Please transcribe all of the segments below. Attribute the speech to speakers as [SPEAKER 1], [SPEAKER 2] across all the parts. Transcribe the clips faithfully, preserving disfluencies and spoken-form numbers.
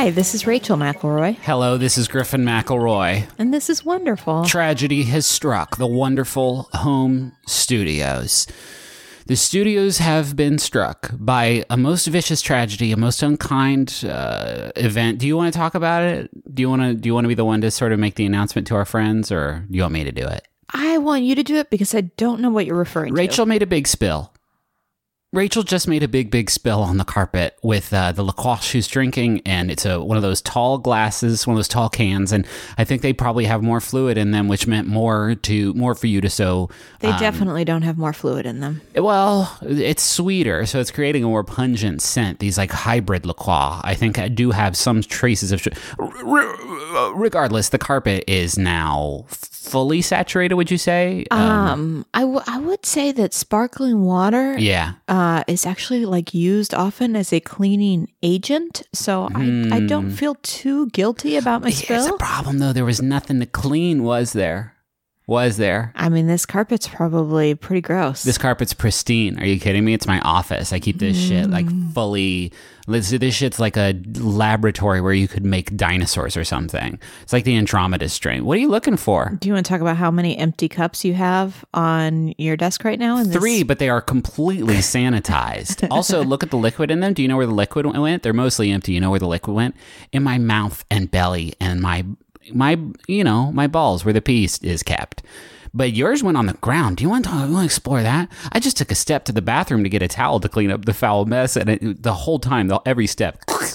[SPEAKER 1] Hi, this is Rachel McElroy.
[SPEAKER 2] Hello, this is Griffin McElroy.
[SPEAKER 1] And this is wonderful.
[SPEAKER 2] Tragedy has struck the wonderful home studios. The studios have been struck by a most vicious tragedy, a most unkind uh, event. Do you want to talk about it? Do you want to? Do you want to be the one to sort of make the announcement to our friends, or do you want me to do it?
[SPEAKER 1] I want you to do it because I don't know what you're referring
[SPEAKER 2] Rachel
[SPEAKER 1] to.
[SPEAKER 2] Rachel made a big spill. Rachel just made a big, big spill on the carpet with uh, the LaCroix she's drinking, and it's a one of those tall glasses, one of those tall cans, and I think they probably have more fluid in them, which meant more to more for you to so.
[SPEAKER 1] They
[SPEAKER 2] um,
[SPEAKER 1] definitely don't have more fluid in them.
[SPEAKER 2] Well, it's sweeter, so it's creating a more pungent scent. These like hybrid LaCroix, I think, I do have some traces of. Regardless, the carpet is now fully saturated. Would you say?
[SPEAKER 1] Um, um I, w- I would say that sparkling water.
[SPEAKER 2] Yeah.
[SPEAKER 1] Uh, is actually like used often as a cleaning agent, so mm. I, I don't feel too guilty about my spill.
[SPEAKER 2] Here's the problem, though. There was nothing to clean, was there? Was there?
[SPEAKER 1] I mean, this carpet's probably pretty gross.
[SPEAKER 2] This carpet's pristine. Are you kidding me? It's my office. I keep this mm. shit like fully. This, this shit's like a laboratory where you could make dinosaurs or something. It's like the Andromeda strain. What are you looking for?
[SPEAKER 1] Do you want to talk about how many empty cups you have on your desk right now? In
[SPEAKER 2] Three,
[SPEAKER 1] this?
[SPEAKER 2] But they are completely sanitized. Also, look at the liquid in them. Do you know where the liquid went? They're mostly empty. You know where the liquid went? In my mouth and belly and my. My, you know, my balls where the pee is kept. But yours went on the ground. Do you want to, you want to explore that? I just took a step to the bathroom to get a towel to clean up the foul mess. And it, the whole time, the, every step.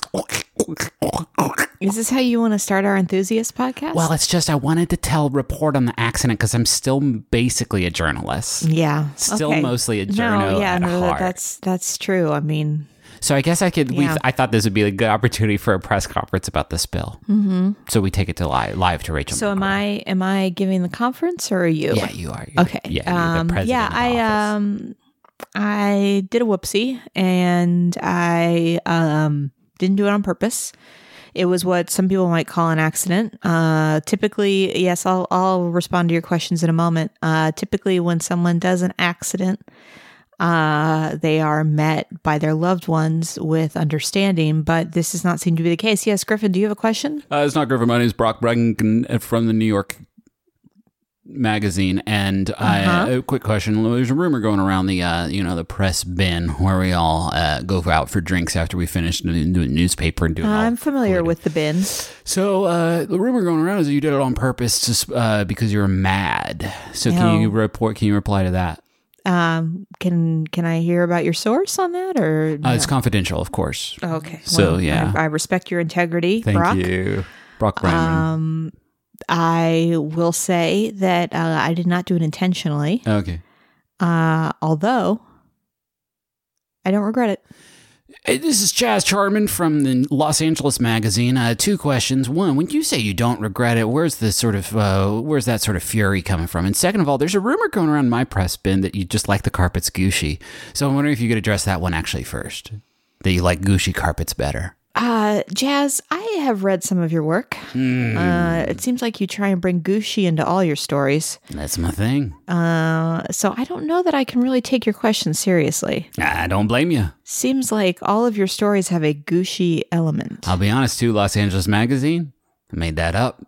[SPEAKER 1] Is this how you want to start our enthusiast podcast?
[SPEAKER 2] Well, it's just I wanted to tell, report on the accident because I'm still basically a journalist.
[SPEAKER 1] Yeah.
[SPEAKER 2] Still
[SPEAKER 1] okay.
[SPEAKER 2] mostly a journo
[SPEAKER 1] no, yeah,
[SPEAKER 2] at
[SPEAKER 1] no,
[SPEAKER 2] heart.
[SPEAKER 1] That's, that's true. I mean...
[SPEAKER 2] So I guess I could.
[SPEAKER 1] Yeah.
[SPEAKER 2] We, I thought this would be a good opportunity for a press conference about the spill.
[SPEAKER 1] Mm-hmm.
[SPEAKER 2] So we take it to live, live to Rachel.
[SPEAKER 1] So am I? Am I giving the conference or are you?
[SPEAKER 2] Yeah, you are. You're,
[SPEAKER 1] Okay.
[SPEAKER 2] Yeah, you're
[SPEAKER 1] um,
[SPEAKER 2] the president.
[SPEAKER 1] Yeah,
[SPEAKER 2] of
[SPEAKER 1] I
[SPEAKER 2] office.
[SPEAKER 1] um, I did a whoopsie and I um didn't do it on purpose. It was what some people might call an accident. Uh, typically, yes, I'll I'll respond to your questions in a moment. Uh, typically, when someone does an accident. Uh, they are met by their loved ones with understanding, but this does not seem to be the case. Yes, Griffin, do you have a question?
[SPEAKER 2] Uh, it's not Griffin. My name is Brock Bregan from the New York Magazine, and uh-huh. I, a quick question: there's a rumor going around the, uh, you know, the press bin where we all uh, go out for drinks after we finish doing the newspaper and doing.
[SPEAKER 1] I'm familiar with the bin.
[SPEAKER 2] So uh, the rumor going around is that you did it on purpose, to, uh, because you're mad. So no. Can you report? Can you reply to that?
[SPEAKER 1] Um, can can I hear about your source on that, or no?
[SPEAKER 2] uh, it's confidential, of course.
[SPEAKER 1] Okay,
[SPEAKER 2] so
[SPEAKER 1] well,
[SPEAKER 2] yeah,
[SPEAKER 1] I, I respect your integrity.
[SPEAKER 2] Thank
[SPEAKER 1] Brock.
[SPEAKER 2] you, Brock Brandon.
[SPEAKER 1] Um, I will say that uh, I did not do it intentionally.
[SPEAKER 2] Okay.
[SPEAKER 1] Uh, although I don't regret it.
[SPEAKER 2] Hey, this is Chaz Charman from the Los Angeles Magazine. Uh, two questions. One, when you say you don't regret it, where's the sort of uh, where's that sort of fury coming from? And second of all, there's a rumor going around my press bin that you just like the carpets Gucci. So I'm wondering if you could address that one actually first. That you like Gucci carpets better.
[SPEAKER 1] Uh, Jazz, I have read some of your work.
[SPEAKER 2] Mm.
[SPEAKER 1] Uh, it seems like you try and bring Gucci into all your stories.
[SPEAKER 2] That's my thing.
[SPEAKER 1] Uh, so I don't know that I can really take your question seriously.
[SPEAKER 2] I don't blame you.
[SPEAKER 1] Seems like all of your stories have a Gucci element.
[SPEAKER 2] I'll be honest too, Los Angeles Magazine, I made that up.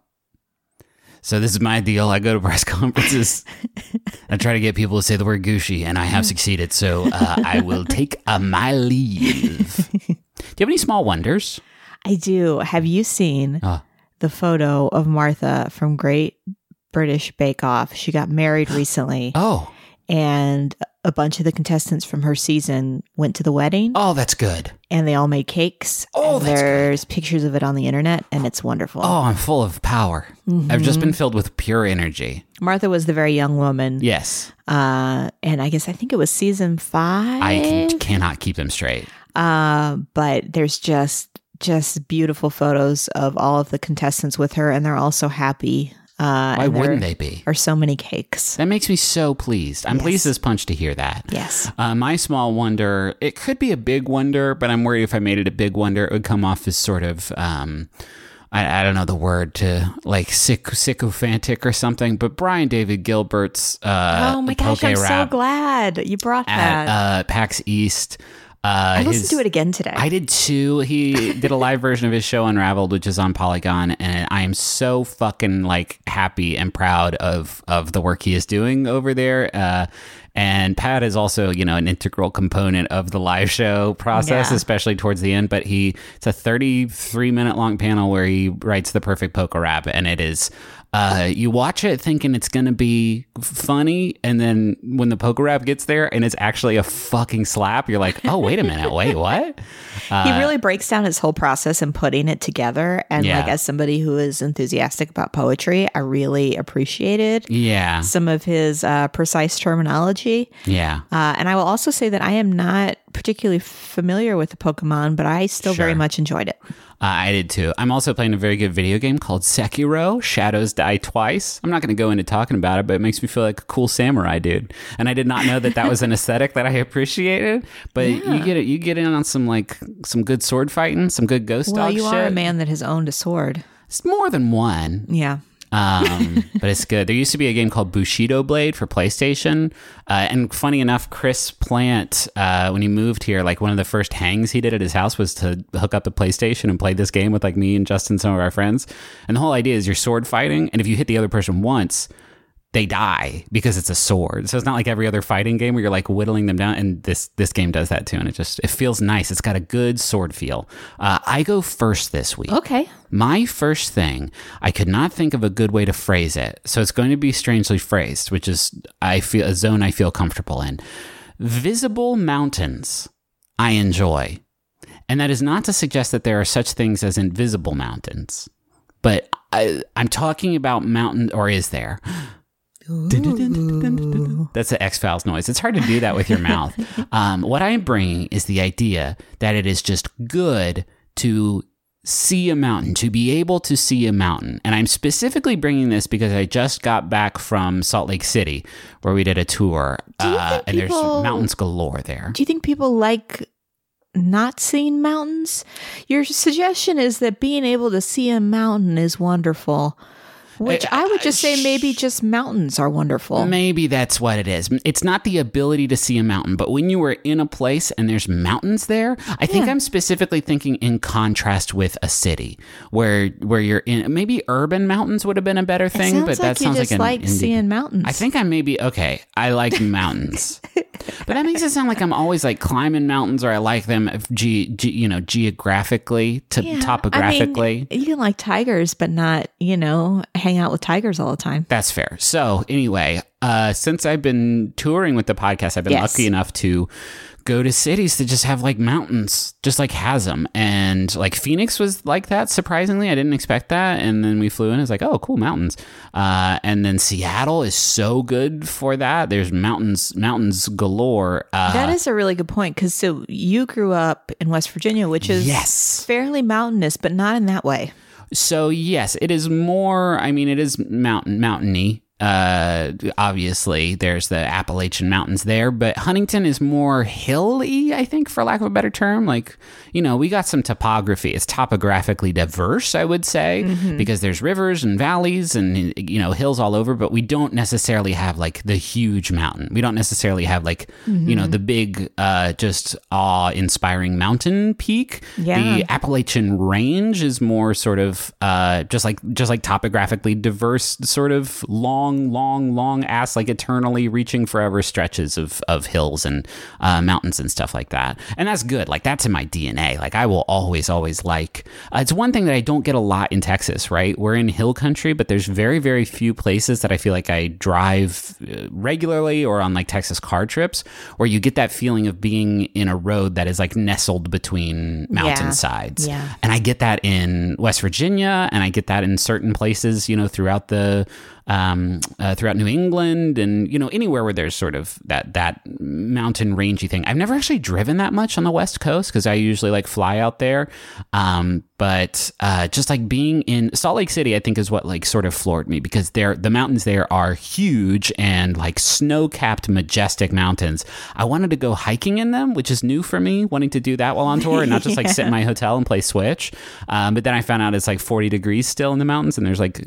[SPEAKER 2] So this is my deal. I go to press conferences. I try to get people to say the word Gucci, and I have succeeded. So uh, I will take uh, my leave. Do you have any small wonders?
[SPEAKER 1] I do. Have you seen uh. the photo of Martha from Great British Bake Off? She got married recently.
[SPEAKER 2] Oh.
[SPEAKER 1] And a bunch of the contestants from her season went to the wedding.
[SPEAKER 2] Oh, that's good.
[SPEAKER 1] And they all made cakes.
[SPEAKER 2] Oh,
[SPEAKER 1] and
[SPEAKER 2] that's
[SPEAKER 1] There's
[SPEAKER 2] good.
[SPEAKER 1] pictures of it on the internet, and it's wonderful.
[SPEAKER 2] Oh, I'm full of power. Mm-hmm. I've just been filled with pure energy.
[SPEAKER 1] Martha was the very young woman.
[SPEAKER 2] Yes.
[SPEAKER 1] Uh, and I guess I think it was season five.
[SPEAKER 2] I can, cannot keep them straight.
[SPEAKER 1] Uh, but there's just just beautiful photos of all of the contestants with her, and they're all so happy. Uh,
[SPEAKER 2] Why wouldn't they be?
[SPEAKER 1] Or so many cakes.
[SPEAKER 2] That makes me so pleased. I'm
[SPEAKER 1] yes.
[SPEAKER 2] pleased as punch to hear that.
[SPEAKER 1] Yes.
[SPEAKER 2] Uh, my small wonder, it could be a big wonder, but I'm worried if I made it a big wonder, it would come off as sort of, um, I, I don't know the word to like syc- sycophantic or something, but Brian David Gilbert's uh,
[SPEAKER 1] oh my gosh, I'm
[SPEAKER 2] rap
[SPEAKER 1] so glad you brought
[SPEAKER 2] at
[SPEAKER 1] that.
[SPEAKER 2] uh, PAX East. Uh,
[SPEAKER 1] I listened
[SPEAKER 2] his,
[SPEAKER 1] to it again today.
[SPEAKER 2] I did too. He did a live version of his show Unraveled, which is on Polygon, and I am so fucking like happy and proud of of the work he is doing over there. Uh, and Pat is also, you know, an integral component of the live show process,
[SPEAKER 1] Yeah.
[SPEAKER 2] especially towards the end. But he, it's a thirty-three minute long panel where he writes the perfect poker rap, and it is. Uh, you watch it thinking it's going to be funny, and then when the poker rap gets there and it's actually a fucking slap, you're like, oh, wait a minute, wait, what? Uh,
[SPEAKER 1] he really breaks down his whole process and putting it together. And
[SPEAKER 2] Yeah.
[SPEAKER 1] like, as somebody who is enthusiastic about poetry, I really appreciated
[SPEAKER 2] yeah,
[SPEAKER 1] some of his uh, precise terminology.
[SPEAKER 2] yeah.
[SPEAKER 1] Uh, and I will also say that I am not particularly familiar with the Pokemon, but I still very
[SPEAKER 2] Sure.
[SPEAKER 1] much enjoyed it.
[SPEAKER 2] Uh, I did too. I'm also playing a very good video game called Sekiro, Shadows Die Twice. I'm not going to go into talking about it, but it makes me feel like a cool samurai dude. And I did not know that that was an aesthetic that I appreciated. But
[SPEAKER 1] Yeah.
[SPEAKER 2] you get it, you get in on some like some good sword fighting, some good ghost
[SPEAKER 1] Well,
[SPEAKER 2] dog
[SPEAKER 1] you
[SPEAKER 2] shit.
[SPEAKER 1] are a man that has owned a sword.
[SPEAKER 2] It's more than one.
[SPEAKER 1] Yeah.
[SPEAKER 2] um, but it's good. There used to be a game called Bushido Blade for PlayStation, uh, and funny enough, Chris Plant, uh, when he moved here, like one of the first hangs he did at his house was to hook up the PlayStation and play this game with like me and Justin, some of our friends. And the whole idea is you're sword fighting, and if you hit the other person once, they die because it's a sword. So it's not like every other fighting game where you're like whittling them down. And this this game does that too, and it just it feels nice. It's got a good sword feel. Uh, I go first this week.
[SPEAKER 1] Okay.
[SPEAKER 2] My first thing, I could not think of a good way to phrase it, so it's going to be strangely phrased, which is I feel a zone I feel comfortable in. Visible mountains, I enjoy, and that is not to suggest that there are such things as invisible mountains, but I, I'm talking about mountain, or is there? That's the X-Files noise. It's hard to do that with your mouth. Um, what I'm bringing is the idea that it is just good to see a mountain, to be able to see a mountain. And I'm specifically bringing this because I just got back from Salt Lake City where we did a tour,
[SPEAKER 1] Do you
[SPEAKER 2] uh,
[SPEAKER 1] think
[SPEAKER 2] and
[SPEAKER 1] people-
[SPEAKER 2] there's mountains galore there.
[SPEAKER 1] Do you think people like not seeing mountains? Your suggestion is that being able to see a mountain is wonderful, which
[SPEAKER 2] Uh,
[SPEAKER 1] I would just say maybe just mountains are wonderful.
[SPEAKER 2] Maybe that's what it is. It's not the ability to see a mountain, but when you are in a place and there's mountains there, I think
[SPEAKER 1] Yeah.
[SPEAKER 2] I'm specifically thinking in contrast with a city where where you're in. Maybe urban mountains would have been a better
[SPEAKER 1] It
[SPEAKER 2] thing,
[SPEAKER 1] sounds
[SPEAKER 2] but
[SPEAKER 1] like
[SPEAKER 2] that
[SPEAKER 1] you
[SPEAKER 2] sounds
[SPEAKER 1] just
[SPEAKER 2] like an
[SPEAKER 1] like
[SPEAKER 2] indie-
[SPEAKER 1] seeing mountains.
[SPEAKER 2] I think I maybe okay. I like mountains, but that makes it sound like I'm always like climbing mountains, or I like them, ge- ge- you know, geographically to
[SPEAKER 1] Yeah,
[SPEAKER 2] topographically.
[SPEAKER 1] I mean, you can like tigers, but not, you know, hang out with tigers all the time.
[SPEAKER 2] That's fair. So anyway, uh, since I've been touring with the podcast, I've been
[SPEAKER 1] Yes.
[SPEAKER 2] lucky enough to go to cities that just have like mountains, just like has them. And like Phoenix was like that, surprisingly. I didn't expect that. And then we flew in. It's like, oh, cool, mountains. Uh, and then Seattle is so good for that. There's mountains, mountains galore. Uh,
[SPEAKER 1] That is a really good point, because so you grew up in West Virginia, which is
[SPEAKER 2] Yes.
[SPEAKER 1] fairly mountainous, but not in that way.
[SPEAKER 2] So yes, it is more, I mean, it is mountain, mountainy. Uh, obviously there's the Appalachian Mountains there, but Huntington is more hilly, I think, for lack of a better term. Like, you know, we got some topography. It's topographically diverse, I would say, because there's rivers and valleys and, you know, hills all over, but we don't necessarily have like the huge mountain. We don't necessarily have like, you know, the big, uh, just awe-inspiring mountain peak.
[SPEAKER 1] Yeah.
[SPEAKER 2] The Appalachian Range is more sort of, uh, just like, just like topographically diverse, sort of long, long, long ass, like eternally reaching forever stretches of, of hills and uh, mountains and stuff like that. And that's good. Like that's in my D N A. Like I will always, always like, uh, it's one thing that I don't get a lot in Texas, right? We're in hill country, but there's very, very few places that I feel like I drive uh, regularly or on like Texas car trips where you get that feeling of being in a road that is like nestled between mountainsides.
[SPEAKER 1] Yeah.
[SPEAKER 2] And I get that in West Virginia, and I get that in certain places, you know, throughout the um, uh, throughout New England, and you know, anywhere where there's sort of that that mountain rangey thing. I've never actually driven that much on the West Coast because I usually like fly out there. Um, But uh, just like being in Salt Lake City, I think is what like sort of floored me, because there the mountains there are huge and like snow-capped, majestic mountains. I wanted to go hiking in them, which is new for me, wanting to do that while on tour and not just like yeah. sit in my hotel and play Switch. Um, but then I found out it's like forty degrees still in the mountains, and there's like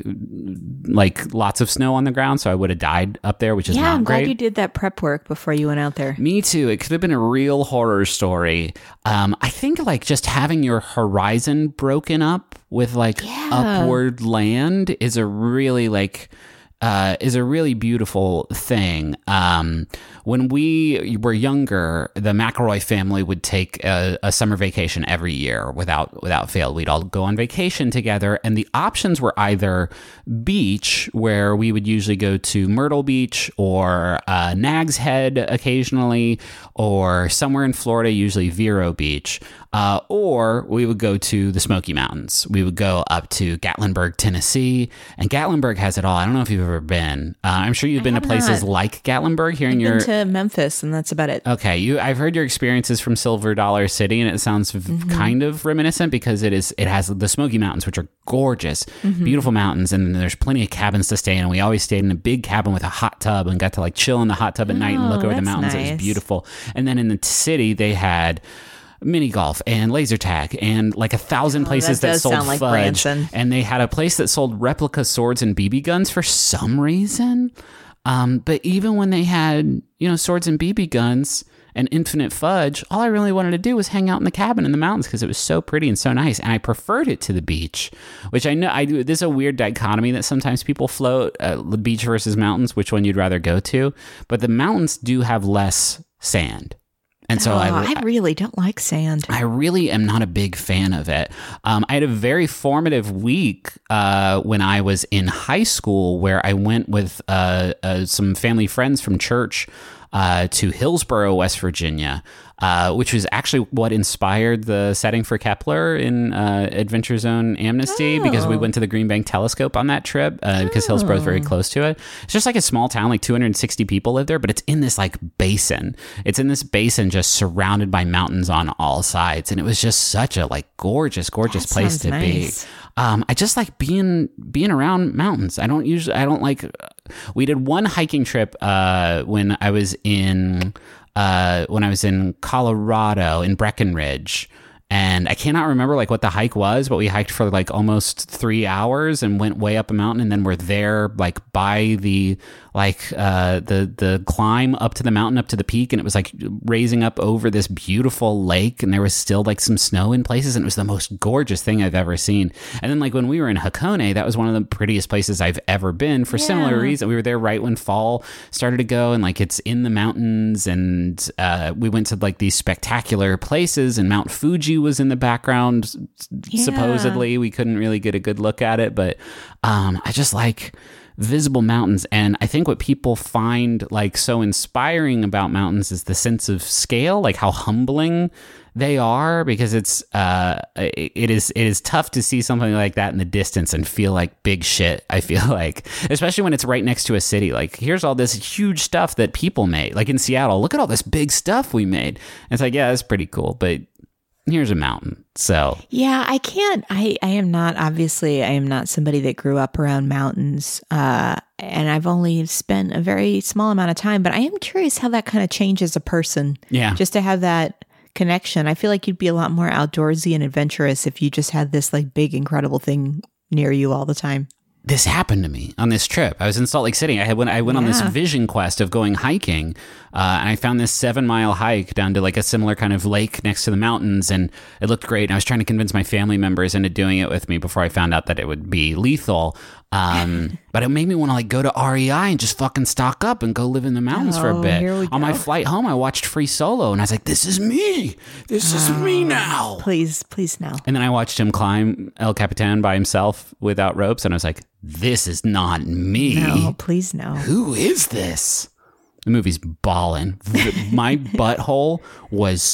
[SPEAKER 2] like lots of snow on the ground, so I would have died up there, which is
[SPEAKER 1] yeah,
[SPEAKER 2] not
[SPEAKER 1] I'm
[SPEAKER 2] great.
[SPEAKER 1] glad you did that prep work before you went out there.
[SPEAKER 2] Me too. It could have been a real horror story. Um, I think like just having your horizon broken up with like
[SPEAKER 1] yeah.
[SPEAKER 2] upward land is a really like uh, is a really beautiful thing. Um, when we were younger, the McElroy family would take a, a summer vacation every year without without fail. We'd all go on vacation together, and the options were either beach, where we would usually go to Myrtle Beach or uh, Nags Head occasionally, or somewhere in Florida, usually Vero Beach, uh, or we would go to the Smoky Mountains. We would go up to Gatlinburg, Tennessee, and Gatlinburg has it all. I don't know if you've ever been. Uh, I'm sure you've
[SPEAKER 1] I
[SPEAKER 2] been to places
[SPEAKER 1] not.
[SPEAKER 2] like Gatlinburg. Hearing
[SPEAKER 1] I've
[SPEAKER 2] your
[SPEAKER 1] been to Memphis, and that's about it.
[SPEAKER 2] Okay, you. I've heard your experiences from Silver Dollar City, and it sounds mm-hmm. kind of reminiscent, because it is. It has the Smoky Mountains, which are gorgeous, mm-hmm. beautiful mountains, and there's plenty of cabins to stay in. And we always stayed in a big cabin with a hot tub, and got to like chill in the hot tub at oh, night and look over the mountains. Nice. It was beautiful. And then in the city, they had mini golf and laser tag and like a thousand places
[SPEAKER 1] oh, that,
[SPEAKER 2] that sold
[SPEAKER 1] like
[SPEAKER 2] fudge.
[SPEAKER 1] Branson.
[SPEAKER 2] And they had a place that sold replica swords and B B guns for some reason. Um, but even when they had, you know, swords and B B guns and infinite fudge, all I really wanted to do was hang out in the cabin in the mountains, because it was so pretty and so nice. And I preferred it to the beach, which I know I do. There's a weird dichotomy that sometimes people float, uh, the beach versus mountains, which one you'd rather go to. But the mountains do have less sand. And so
[SPEAKER 1] oh,
[SPEAKER 2] I,
[SPEAKER 1] I really don't like sand.
[SPEAKER 2] I really am not a big fan of it. Um, I had a very formative week uh, when I was in high school, where I went with uh, uh, some family friends from church uh, to Hillsborough, West Virginia, uh, which was actually what inspired the setting for Kepler in uh, Adventure Zone Amnesty, oh. because we went to the Green Bank Telescope on that trip, uh, because oh. Hillsborough is very close to it. It's just like a small town, like two hundred sixty people live there, but it's in this like basin. It's in this basin just surrounded by mountains on all sides. And it was just such a like gorgeous, gorgeous
[SPEAKER 1] that
[SPEAKER 2] place to
[SPEAKER 1] nice.
[SPEAKER 2] be. Um, I just like being being around mountains. I don't usually, I don't like, we did one hiking trip uh, when I was in, uh, when I was in Colorado, in Breckenridge. And I cannot remember like what the hike was, but we hiked for like almost three hours and went way up a mountain, and then we're there like by the like uh, the the climb up to the mountain, up to the peak, and it was like raising up over this beautiful lake, and there was still like some snow in places, and it was the most gorgeous thing I've ever seen. And then like when we were in Hakone, that was one of the prettiest places I've ever been for yeah. similar reason. We were there right when fall started to go, and like it's in the mountains, and uh, we went to like these spectacular places, and Mount Fuji was in the background. Yeah. Supposedly we couldn't really get a good look at it, but um I just like visible mountains. And I think what people find like so inspiring about mountains is the sense of scale, like how humbling they are, because it's uh it is it is tough to see something like that in the distance and feel like big shit. I feel like, especially when it's right next to a city. Like here's all this huge stuff that people made, like in Seattle, look at all this big stuff we made. And it's like, yeah, that's pretty cool, but here's a mountain. So
[SPEAKER 1] yeah, I can't, I, I am not, obviously I am not somebody that grew up around mountains. Uh, and I've only spent a very small amount of time, but I am curious how that kind of changes a person.
[SPEAKER 2] Yeah.
[SPEAKER 1] Just to have that connection. I feel like you'd be a lot more outdoorsy and adventurous if you just had this like big, incredible thing near you all the time.
[SPEAKER 2] This happened to me on this trip. I was in Salt Lake City. I had when I went yeah. on this vision quest of going hiking, uh, and I found this seven mile hike down to like a similar kind of lake next to the mountains, and it looked great. And I was trying to convince my family members into doing it with me before I found out that it would be lethal. Um, but it made me want to like go to R E I and just fucking stock up and go live in the mountains oh, for a bit. On my flight home, I watched Free Solo, and I was like, "This is me. This oh, is me now."
[SPEAKER 1] Please, please, now.
[SPEAKER 2] And then I watched him climb El Capitan by himself without ropes, and I was like, "This is not me.
[SPEAKER 1] No, please, no.
[SPEAKER 2] Who is this?" The movie's ballin'. My butthole was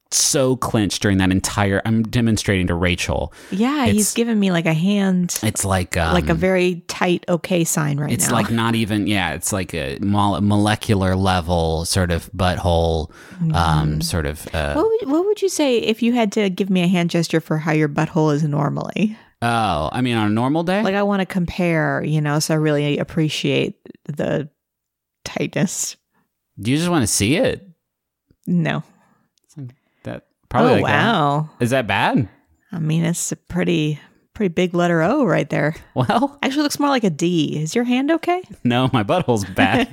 [SPEAKER 2] so clenched during that entire. I'm demonstrating to Rachel.
[SPEAKER 1] Yeah,
[SPEAKER 2] It's-
[SPEAKER 1] he's giving me like a hand,
[SPEAKER 2] It's like um,
[SPEAKER 1] like a very tight okay sign right
[SPEAKER 2] It's
[SPEAKER 1] now.
[SPEAKER 2] like not even, yeah, it's like a mole- molecular level sort of butthole, um, sort of. Uh,
[SPEAKER 1] what would, what would you say if you had to give me a hand gesture for how your butthole is normally?
[SPEAKER 2] oh, I mean, on a normal day?
[SPEAKER 1] Like I want to compare, you know, so I really appreciate the tightness.
[SPEAKER 2] Do you just want to see it?
[SPEAKER 1] No.
[SPEAKER 2] That probably.
[SPEAKER 1] Oh,
[SPEAKER 2] like that.
[SPEAKER 1] wow.
[SPEAKER 2] Is that bad?
[SPEAKER 1] I mean, it's a pretty, pretty big letter O right there.
[SPEAKER 2] Well,
[SPEAKER 1] Actually looks more like a D. Is your hand okay?
[SPEAKER 2] no, my butthole's bad.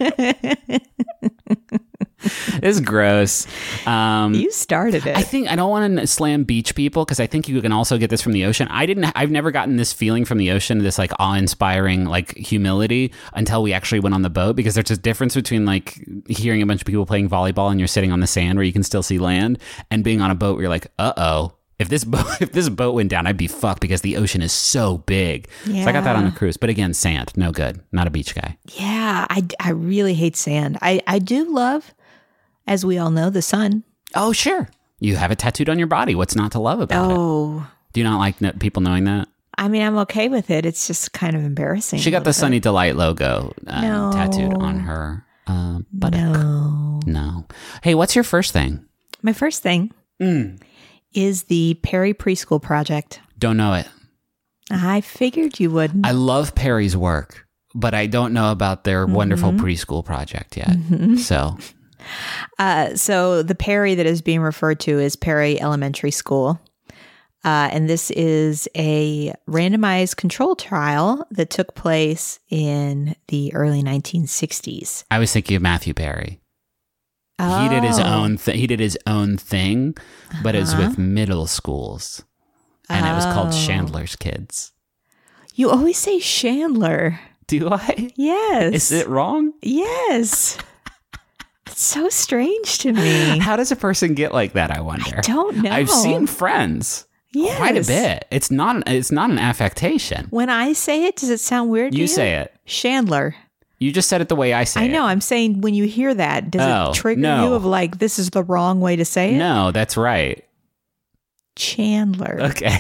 [SPEAKER 2] It's gross. Um,
[SPEAKER 1] You started it.
[SPEAKER 2] I think I don't want to slam beach people because I think you can also get this from the ocean. I didn't. I've never gotten this feeling from the ocean, this like awe-inspiring like humility until we actually went on the boat. Because there's a difference between like hearing a bunch of people playing volleyball and you're sitting on the sand where you can still see land, and being on a boat where you're like, uh oh. If this boat if this boat went down, I'd be fucked because the ocean is so big. So I got that on the cruise. But again, sand, no good. Not a beach guy.
[SPEAKER 1] Yeah, I, I really hate sand. I, I do love, as we all know, the sun.
[SPEAKER 2] Oh, sure. You have it tattooed on your body. What's not to love about it?
[SPEAKER 1] Oh,
[SPEAKER 2] Do you not like no- people knowing that?
[SPEAKER 1] I mean, I'm okay with it. It's just kind of embarrassing.
[SPEAKER 2] She
[SPEAKER 1] a
[SPEAKER 2] got the
[SPEAKER 1] little
[SPEAKER 2] Sunny Delight logo um,
[SPEAKER 1] No.
[SPEAKER 2] tattooed on her uh,
[SPEAKER 1] bit.
[SPEAKER 2] buttock.
[SPEAKER 1] No.
[SPEAKER 2] No. Hey, what's your first thing?
[SPEAKER 1] My first thing
[SPEAKER 2] Mm.
[SPEAKER 1] is the Perry Preschool Project.
[SPEAKER 2] Don't know it.
[SPEAKER 1] I figured you wouldn't.
[SPEAKER 2] I love Perry's work, but I don't know about their wonderful
[SPEAKER 1] Mm-hmm.
[SPEAKER 2] preschool project yet. So,
[SPEAKER 1] Uh, so the Perry that is being referred to is Perry Elementary School. Uh, and this is a randomized control trial that took place in the early nineteen sixties.
[SPEAKER 2] I was thinking of Matthew Perry. He did his
[SPEAKER 1] Oh.
[SPEAKER 2] own th- he did his own thing, but it was
[SPEAKER 1] Uh-huh.
[SPEAKER 2] with middle schools. And it was called
[SPEAKER 1] Oh.
[SPEAKER 2] Chandler's Kids.
[SPEAKER 1] You always say Chandler.
[SPEAKER 2] Do I?
[SPEAKER 1] Yes.
[SPEAKER 2] Is it wrong?
[SPEAKER 1] Yes. It's so strange to me.
[SPEAKER 2] How does a person get like that, I wonder?
[SPEAKER 1] I don't know.
[SPEAKER 2] I've seen Friends
[SPEAKER 1] yes.
[SPEAKER 2] quite a bit. It's not an, it's not an affectation.
[SPEAKER 1] When I say it, does it sound weird to you?
[SPEAKER 2] You say it.
[SPEAKER 1] Chandler.
[SPEAKER 2] You just said it the way I say
[SPEAKER 1] I
[SPEAKER 2] it.
[SPEAKER 1] know. I'm saying when you hear that, does
[SPEAKER 2] Oh,
[SPEAKER 1] it trigger
[SPEAKER 2] no.
[SPEAKER 1] you of like, this is the wrong way to say it?
[SPEAKER 2] No, that's right.
[SPEAKER 1] Chandler.
[SPEAKER 2] Okay.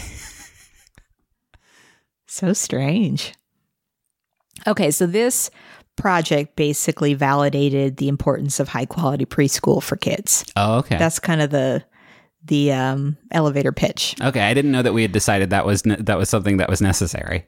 [SPEAKER 1] So strange. Okay, so this project basically validated the importance of high quality preschool for kids.
[SPEAKER 2] Oh, okay.
[SPEAKER 1] That's kind of the the um, elevator pitch.
[SPEAKER 2] okay. I didn't know that we had decided that was ne- that was something that was necessary.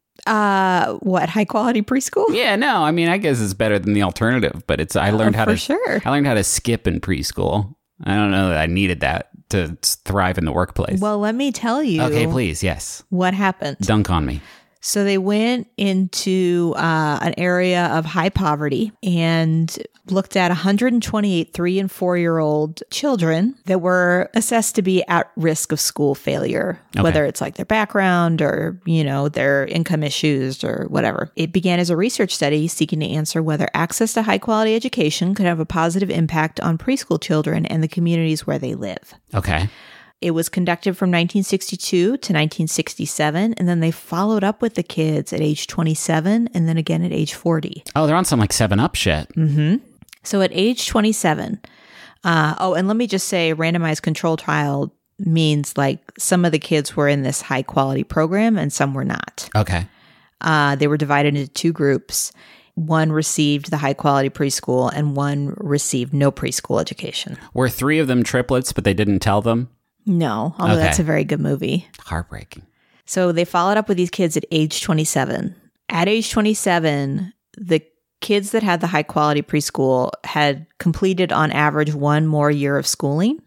[SPEAKER 1] Uh, what high quality preschool?
[SPEAKER 2] Yeah, no. I mean, I guess it's better than the alternative, but it's I learned
[SPEAKER 1] Oh,
[SPEAKER 2] how
[SPEAKER 1] for
[SPEAKER 2] to
[SPEAKER 1] sure.
[SPEAKER 2] I learned how to skip in preschool. I don't know that I needed that to thrive in the workplace.
[SPEAKER 1] Well, let me tell you.
[SPEAKER 2] okay, please. Yes.
[SPEAKER 1] What happened?
[SPEAKER 2] Dunk on me.
[SPEAKER 1] So they went into uh, an area of high poverty and looked at one hundred twenty-eight three and four year old children that were assessed to be at risk of school failure,
[SPEAKER 2] Okay.
[SPEAKER 1] whether it's like their background or, you know, their income issues or whatever. It began as a research study seeking to answer whether access to high quality education could have a positive impact on preschool children and the communities where they live.
[SPEAKER 2] Okay.
[SPEAKER 1] It was conducted from nineteen sixty-two to nineteen sixty-seven, and then they followed up with the kids at age twenty-seven and then again at age forty.
[SPEAKER 2] Oh, they're on some like seven up shit.
[SPEAKER 1] Mm-hmm. So at age twenty-seven, uh, oh, and let me just say randomized control trial means like some of the kids were in this high quality program and some were not.
[SPEAKER 2] Okay.
[SPEAKER 1] Uh, they were divided into two groups. One received the high quality preschool and one received no preschool education.
[SPEAKER 2] Were three of them triplets, but they didn't tell them?
[SPEAKER 1] No, although
[SPEAKER 2] Okay.
[SPEAKER 1] that's a very good movie.
[SPEAKER 2] Heartbreaking.
[SPEAKER 1] So they followed up with these kids at age twenty-seven. At age twenty-seven, the kids that had the high quality preschool had completed on average one more year of schooling,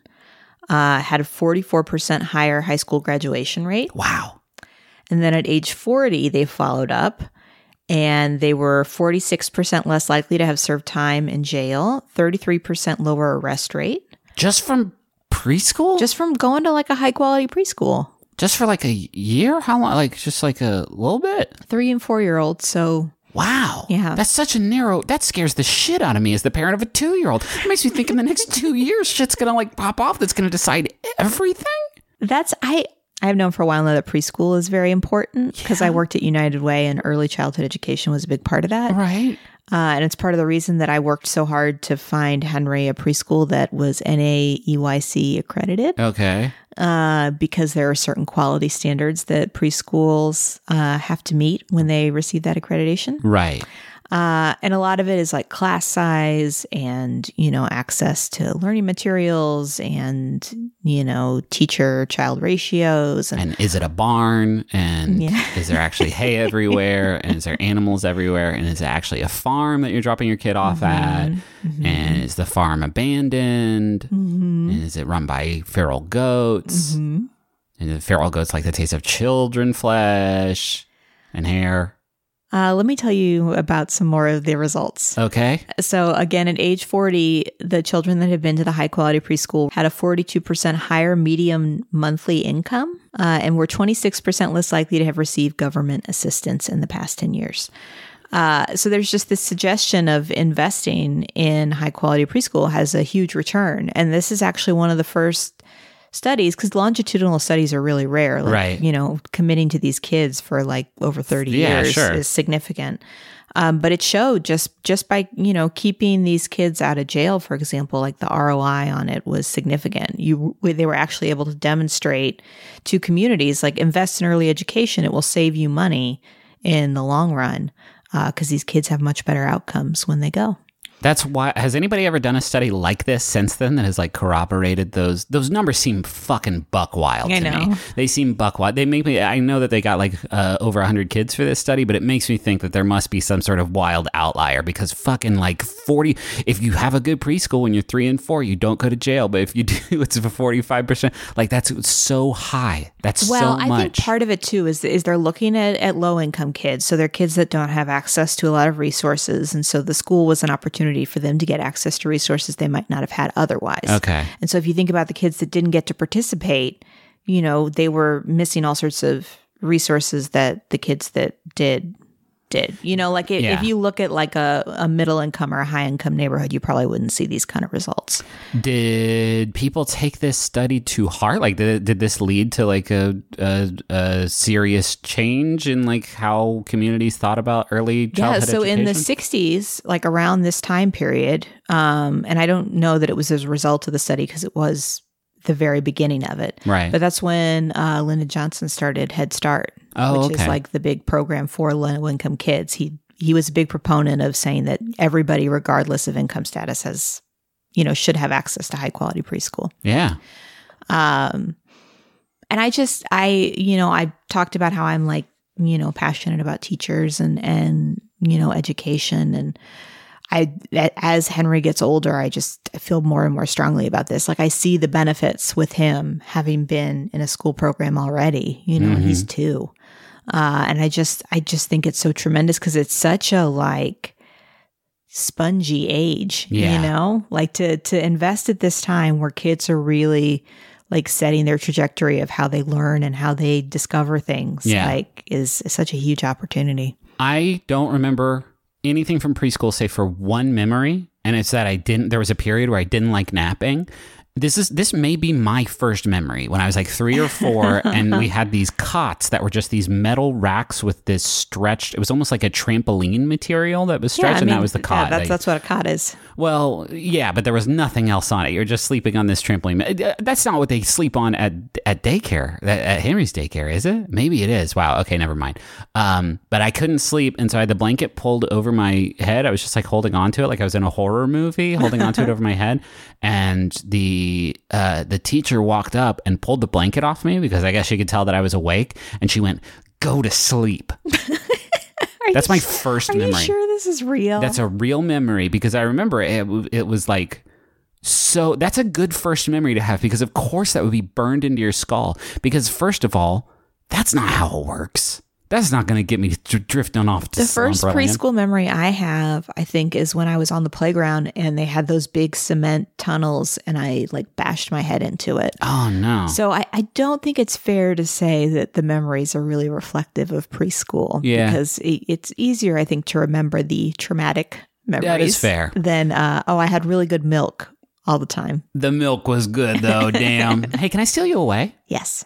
[SPEAKER 1] uh, had a forty-four percent higher high school graduation rate.
[SPEAKER 2] Wow.
[SPEAKER 1] And then at age forty, they followed up and they were forty-six percent less likely to have served time in jail, thirty-three percent lower arrest rate.
[SPEAKER 2] Just from preschool?
[SPEAKER 1] Just from going to like a high quality preschool.
[SPEAKER 2] Just for like a year? How long? Like just like a little bit?
[SPEAKER 1] Three and four year olds. So
[SPEAKER 2] Wow.
[SPEAKER 1] Yeah.
[SPEAKER 2] That's such a narrow, that scares the shit out of me as the parent of a two-year-old. It makes me think in the next two years, shit's going to like pop off that's going to decide everything.
[SPEAKER 1] that's, I, I've known for a while now that preschool is very important because I
[SPEAKER 2] Yeah.
[SPEAKER 1] worked at United Way and early childhood education was a big part of that.
[SPEAKER 2] Right.
[SPEAKER 1] Uh, and it's part of the reason that I worked so hard to find Henry a preschool that was N A E Y C accredited.
[SPEAKER 2] Okay.
[SPEAKER 1] Uh, because there are certain quality standards that preschools uh, have to meet when they receive that accreditation.
[SPEAKER 2] Right.
[SPEAKER 1] Uh, and a lot of it is like class size and, you know, access to learning materials and, you know, teacher-child ratios. And,
[SPEAKER 2] And is it a barn? And
[SPEAKER 1] Yeah.
[SPEAKER 2] is there actually hay everywhere? And is there animals everywhere? And is it actually a farm that you're dropping your kid off at? And is the farm abandoned? And is it run by feral goats? And the feral goats like the taste of children flesh and hair?
[SPEAKER 1] uh, let me tell you about some more of the results.
[SPEAKER 2] Okay.
[SPEAKER 1] So again, at age forty, the children that had been to the high quality preschool had a forty-two percent higher median monthly income uh, and were twenty-six percent less likely to have received government assistance in the past ten years. Uh, so there's just this suggestion of investing in high quality preschool has a huge return. And this is actually one of the first studies, because longitudinal studies are really rare. Like,
[SPEAKER 2] Right.
[SPEAKER 1] You know, committing to these kids for like over thirty
[SPEAKER 2] Yeah,
[SPEAKER 1] years
[SPEAKER 2] sure.
[SPEAKER 1] is significant. Um, but it showed just just by, you know, keeping these kids out of jail, for example, like the R O I on it was significant. You they were actually able to demonstrate to communities, like, invest in early education. It will save you money in the long run because uh, these kids have much better outcomes when they go.
[SPEAKER 2] That's why. Has anybody ever done a study like this since then that has like corroborated those? Those numbers seem fucking buck wild
[SPEAKER 1] I
[SPEAKER 2] to
[SPEAKER 1] know.
[SPEAKER 2] me. They seem buck wild. They make me. I know that they got like uh, over a hundred kids for this study, but it makes me think that there must be some sort of wild outlier because fucking like forty. If you have a good preschool when you're three and four, you don't go to jail. But if you do, it's a forty-five percent. Like that's so high. That's
[SPEAKER 1] Well,
[SPEAKER 2] so
[SPEAKER 1] I
[SPEAKER 2] much.
[SPEAKER 1] think part of it too is is they're looking at, at low income kids. So they're kids that don't have access to a lot of resources. And so the school was an opportunity for them to get access to resources they might not have had otherwise.
[SPEAKER 2] Okay.
[SPEAKER 1] And so if you think about the kids that didn't get to participate, you know, they were missing all sorts of resources that the kids that did did. You know, like it,
[SPEAKER 2] Yeah.
[SPEAKER 1] if you look at like a, a middle income or a high income neighborhood, you probably wouldn't see these kind of results.
[SPEAKER 2] Did people take this study to heart? Like, did, did this lead to like a, a a serious change in like how communities thought about early
[SPEAKER 1] Yeah,
[SPEAKER 2] childhood
[SPEAKER 1] so
[SPEAKER 2] education?
[SPEAKER 1] in the sixties, like around this time period, um, and I don't know that it was as a result of the study because it was the very beginning of it.
[SPEAKER 2] Right.
[SPEAKER 1] But that's when uh, Lyndon Johnson started Head Start,
[SPEAKER 2] Oh,
[SPEAKER 1] which
[SPEAKER 2] okay.
[SPEAKER 1] is like the big program for low income kids. He he was a big proponent of saying that everybody, regardless of income status, has, you know, should have access to high quality preschool.
[SPEAKER 2] Yeah.
[SPEAKER 1] Um, and I just, I, you know, I talked about how I'm like, you know, passionate about teachers and, and, you know, education. And I, as Henry gets older, I just I feel more and more strongly about this. Like I see the benefits with him having been in a school program already, you know, and he's two. Uh, and I just, I just think it's so tremendous because it's such a like spongy age,
[SPEAKER 2] Yeah.
[SPEAKER 1] you know, like to, to invest at this time where kids are really like setting their trajectory of how they learn and how they discover things,
[SPEAKER 2] Yeah.
[SPEAKER 1] like is, is such a huge opportunity.
[SPEAKER 2] I don't remember anything from preschool save for one memory, and it's that I didn't. There was a period where I didn't like napping. This is this may be my first memory when I was like three or four, and we had these cots that were just these metal racks with this stretched. It was almost like a trampoline material that was stretched, and that was the cot.
[SPEAKER 1] Yeah, that's,
[SPEAKER 2] Like-
[SPEAKER 1] that's what a cot is.
[SPEAKER 2] Well, yeah, but there was nothing else on it. You're just sleeping on this trampoline. Uh, That's not what they sleep on at at daycare, at at Henry's daycare, is it? Maybe it is. Wow. Okay, never mind. Um, but I couldn't sleep, and so I had the blanket pulled over my head. I was just like holding onto it, like I was in a horror movie, holding onto it over my head. And the uh, the teacher walked up and pulled the blanket off me because I guess she could tell that I was awake, and she went, "Go to sleep." That's my first
[SPEAKER 1] Are
[SPEAKER 2] memory.
[SPEAKER 1] you sure this is real?
[SPEAKER 2] That's a real memory because I remember it, it was like, so that's a good first memory to have because of course that would be burned into your skull because first of all, that's not how it works. That's not going to get me dr- drifting off to
[SPEAKER 1] The first
[SPEAKER 2] slumber land.
[SPEAKER 1] preschool memory I have, I think, is when I was on the playground and they had those big cement tunnels and I like bashed my head into it.
[SPEAKER 2] Oh no.
[SPEAKER 1] So I, I don't think it's fair to say that the memories are really reflective of preschool.
[SPEAKER 2] Yeah.
[SPEAKER 1] Because it, it's easier, I think, to remember the traumatic memories.
[SPEAKER 2] That is fair.
[SPEAKER 1] Than, uh, oh, I had really good milk all the time.
[SPEAKER 2] The milk was good though, damn. Hey, can I steal you away?
[SPEAKER 1] Yes.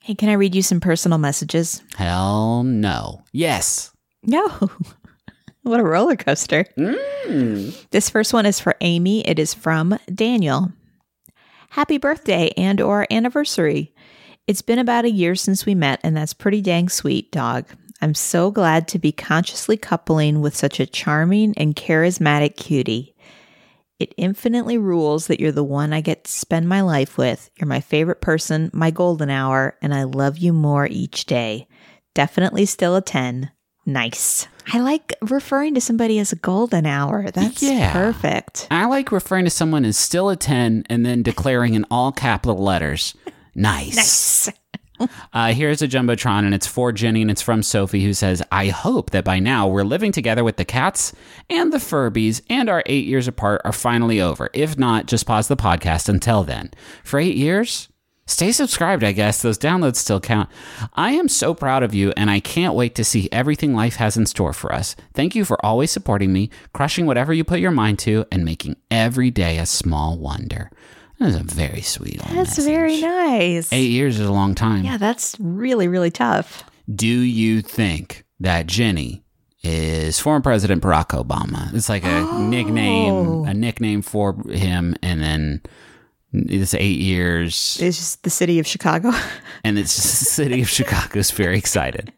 [SPEAKER 1] Hey, can I read you some personal messages?
[SPEAKER 2] Hell no. Yes.
[SPEAKER 1] No. What a roller coaster.
[SPEAKER 2] Mm.
[SPEAKER 1] This first one is for Amy. It is from Daniel. Happy birthday and or anniversary. It's been about a year since we met, and that's pretty dang sweet, dog. I'm so glad to be consciously coupling with such a charming and charismatic cutie. It infinitely rules that you're the one I get to spend my life with. You're my favorite person, my golden hour, and I love you more each day. Definitely still a ten. Nice. I like referring to somebody as a golden hour. That's
[SPEAKER 2] Yeah.
[SPEAKER 1] perfect.
[SPEAKER 2] I like referring to someone as still a ten and then declaring in all capital letters, nice.
[SPEAKER 1] Nice.
[SPEAKER 2] Uh, here's a Jumbotron, and it's for Jenny, and it's from Sophie, who says, I hope that by now we're living together with the cats and the Furbies, and our eight years apart are finally over. If not, just pause the podcast until then. For eight years? Stay subscribed, I guess. Those downloads still count. I am so proud of you, and I can't wait to see everything life has in store for us. Thank you for always supporting me, crushing whatever you put your mind to, and making every day a small wonder. That is a very sweet old
[SPEAKER 1] That's
[SPEAKER 2] message.
[SPEAKER 1] very nice.
[SPEAKER 2] Eight years is a long time.
[SPEAKER 1] Yeah, that's really, really tough.
[SPEAKER 2] Do you think that Jenny is former President Barack Obama? It's like a
[SPEAKER 1] Oh.
[SPEAKER 2] nickname, a nickname for him, and then it's eight years,
[SPEAKER 1] It's just the city of Chicago.
[SPEAKER 2] and it's just the city of Chicago's very excited.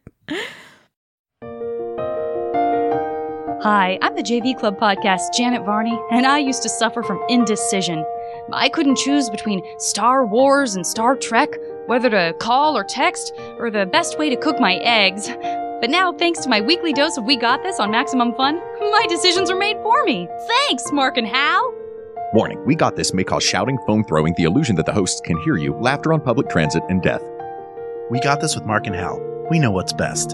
[SPEAKER 3] Hi, I'm the J V Club podcast, Janet Varney, and I used to suffer from indecision. I couldn't choose between Star Wars and Star Trek, whether to call or text, or the best way to cook my eggs. But now, thanks to my weekly dose of We Got This on Maximum Fun, my decisions are made for me. Thanks, Mark and Hal!
[SPEAKER 4] Warning, We Got This may cause shouting, phone throwing, the illusion that the hosts can hear you, laughter on public transit, and death.
[SPEAKER 5] We got this with Mark and Hal. We know what's best.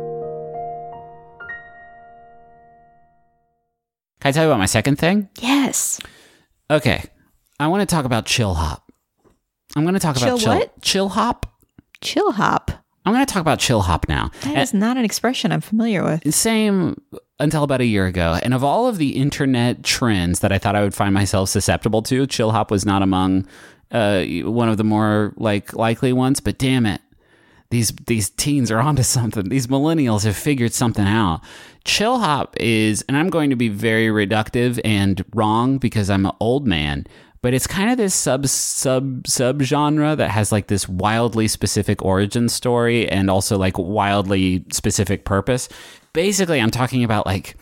[SPEAKER 2] Can I tell you about my second thing?
[SPEAKER 1] Yes.
[SPEAKER 2] Okay. I want to talk about chill hop. I'm going to talk
[SPEAKER 1] Chill
[SPEAKER 2] about chill,
[SPEAKER 1] what?
[SPEAKER 2] chill hop.
[SPEAKER 1] Chill hop.
[SPEAKER 2] I'm going to talk about chill hop now.
[SPEAKER 1] That
[SPEAKER 2] And-
[SPEAKER 1] is not an expression I'm familiar with.
[SPEAKER 2] Same until about a year ago. And of all of the internet trends that I thought I would find myself susceptible to, chill hop was not among uh, one of the more like likely ones. But damn it, these these teens are onto something. These millennials have figured something out. Chill hop is, and I'm going to be very reductive and wrong because I'm an old man, but it's kind of this sub sub sub genre that has like this wildly specific origin story and also like wildly specific purpose. Basically, I'm talking about like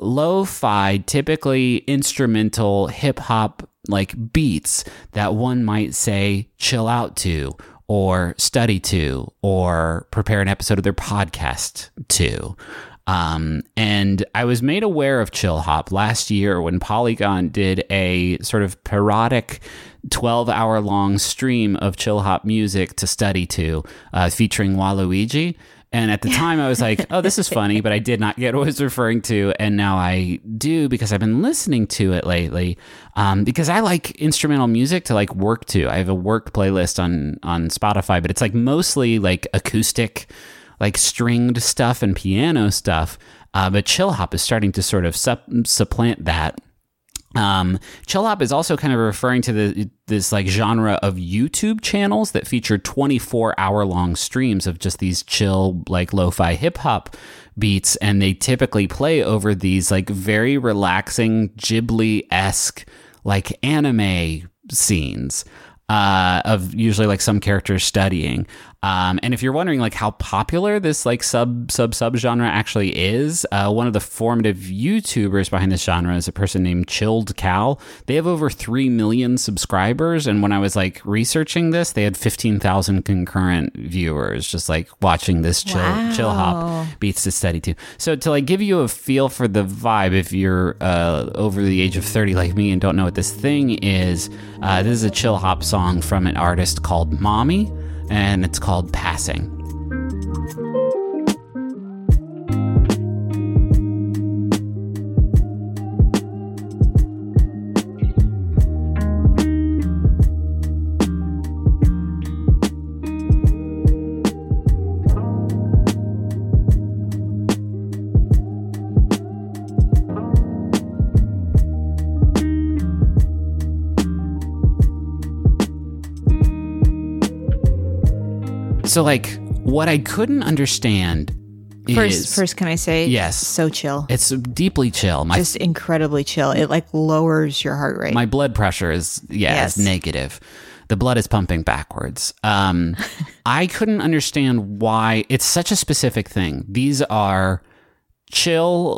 [SPEAKER 2] lo-fi, typically instrumental hip hop like beats that one might say chill out to or study to or prepare an episode of their podcast to. Um, and I was made aware of chill hop last year when Polygon did a sort of parodic twelve hour long stream of chill hop music to study to, uh, featuring Waluigi. And at the time I was like, oh, this is funny, but I did not get what I was referring to. And now I do because I've been listening to it lately. Um, because I like instrumental music to like work to. I have a work playlist on, on Spotify, but it's like mostly like acoustic, like stringed stuff and piano stuff. Uh, but chill hop is starting to sort of sup- supplant that. Um, chill hop is also kind of referring to the this like genre of YouTube channels that feature twenty-four hour long streams of just these chill like lo-fi hip hop beats, and they typically play over these like very relaxing Ghibli-esque like anime scenes uh, of usually like some characters studying. Um, and if you're wondering like how popular this like sub sub sub genre actually is, uh, one of the formative YouTubers behind this genre is a person named Chilled Cal. They have over three million subscribers, and when I was like researching this, they had fifteen thousand concurrent viewers just like watching this chill
[SPEAKER 1] Wow.
[SPEAKER 2] chill hop beats to study to. So to like give you a feel for the vibe, if you're uh, over the age of thirty like me and don't know what this thing is, uh, this is a chill hop song from an artist called Mommy, and it's called Passing. So like what I couldn't understand
[SPEAKER 1] First,
[SPEAKER 2] is
[SPEAKER 1] first, can I say?
[SPEAKER 2] Yes.
[SPEAKER 1] So chill.
[SPEAKER 2] It's deeply chill. My
[SPEAKER 1] Just incredibly chill. It like lowers your heart rate.
[SPEAKER 2] my blood pressure is yeah,
[SPEAKER 1] Yes.
[SPEAKER 2] is negative. The blood is pumping backwards. Um, I couldn't understand why it's such a specific thing. These are chill,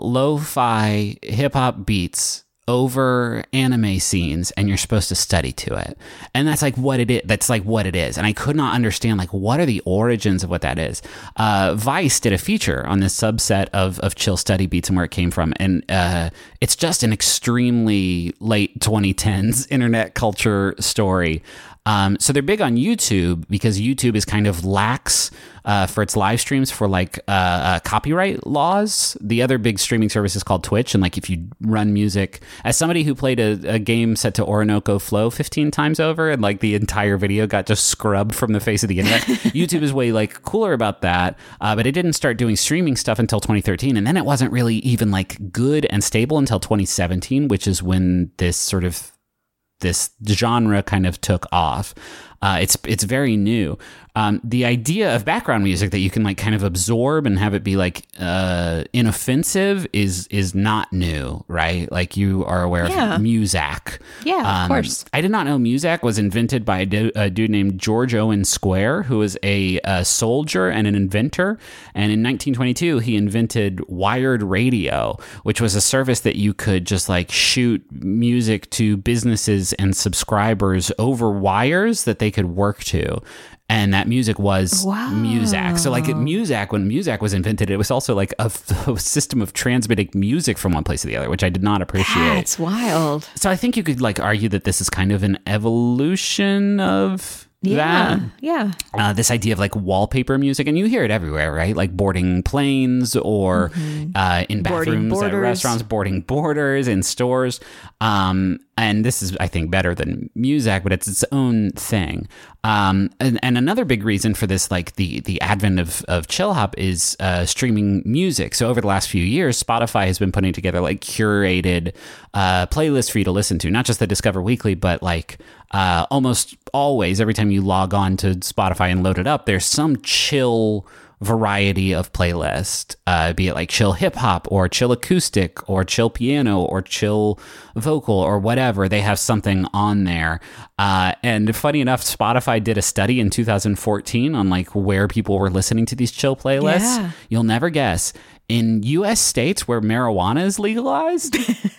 [SPEAKER 2] lo-fi hip hop beats over anime scenes, and you're supposed to study to it. And that's like what it is. That's like what it is. And I could not understand like what are the origins of what that is. Uh, Vice did a feature on this subset of of chill study beats and where it came from, and uh, it's just an extremely late twenty tens internet culture story. Um, so they're big on YouTube because YouTube is kind of lax uh, for its live streams for like uh, uh, copyright laws. The other big streaming service is called Twitch. And like if you run music, as somebody who played a, a game set to Orinoco Flow fifteen times over and like the entire video got just scrubbed from the face of the internet, YouTube is way like cooler about that. Uh, but it didn't start doing streaming stuff until twenty thirteen. And then it wasn't really even like good and stable until twenty seventeen, which is when this sort of this genre kind of took off. Uh, it's it's very new. Um, the idea of background music that you can like kind of absorb and have it be like uh, inoffensive is is not new, right? Like you are aware
[SPEAKER 1] Yeah.
[SPEAKER 2] of Muzak.
[SPEAKER 1] Yeah, of
[SPEAKER 2] Um,
[SPEAKER 1] course.
[SPEAKER 2] I did not know Muzak was invented by a, du- a dude named George Owen Square, who was a, a soldier and an inventor. And in nineteen twenty-two, he invented wired radio, which was a service that you could just like shoot music to businesses and subscribers over wires that they could work to. And that music was
[SPEAKER 1] Wow.
[SPEAKER 2] Muzak. So like at Muzak, when Muzak was invented, it was also like a, a system of transmitting music from one place to the other, which I did not appreciate.
[SPEAKER 1] That's wild.
[SPEAKER 2] So I think you could like argue that this is kind of an evolution of
[SPEAKER 1] Yeah.
[SPEAKER 2] that.
[SPEAKER 1] Yeah.
[SPEAKER 2] Uh, this idea of like wallpaper music, and you hear it everywhere, right? Like boarding planes or uh, in
[SPEAKER 1] Boarding
[SPEAKER 2] bathrooms at
[SPEAKER 1] borders.
[SPEAKER 2] restaurants, boarding borders in stores. Um, and this is, I think, better than Muzak, but it's its own thing. Um, and, and another big reason for this, like the the advent of of chill hop, is uh, streaming music. So over the last few years, Spotify has been putting together like curated uh, playlists for you to listen to, not just the Discover Weekly, but like uh, almost always, every time you log on to Spotify and load it up, there's some chill variety of playlist, uh, be it like chill hip hop or chill acoustic or chill piano or chill vocal or whatever. They have something on there. Uh, and funny enough, Spotify did a study in two thousand fourteen on like where people were listening to these chill playlists.
[SPEAKER 1] Yeah.
[SPEAKER 2] You'll never guess. In U S states where marijuana is legalized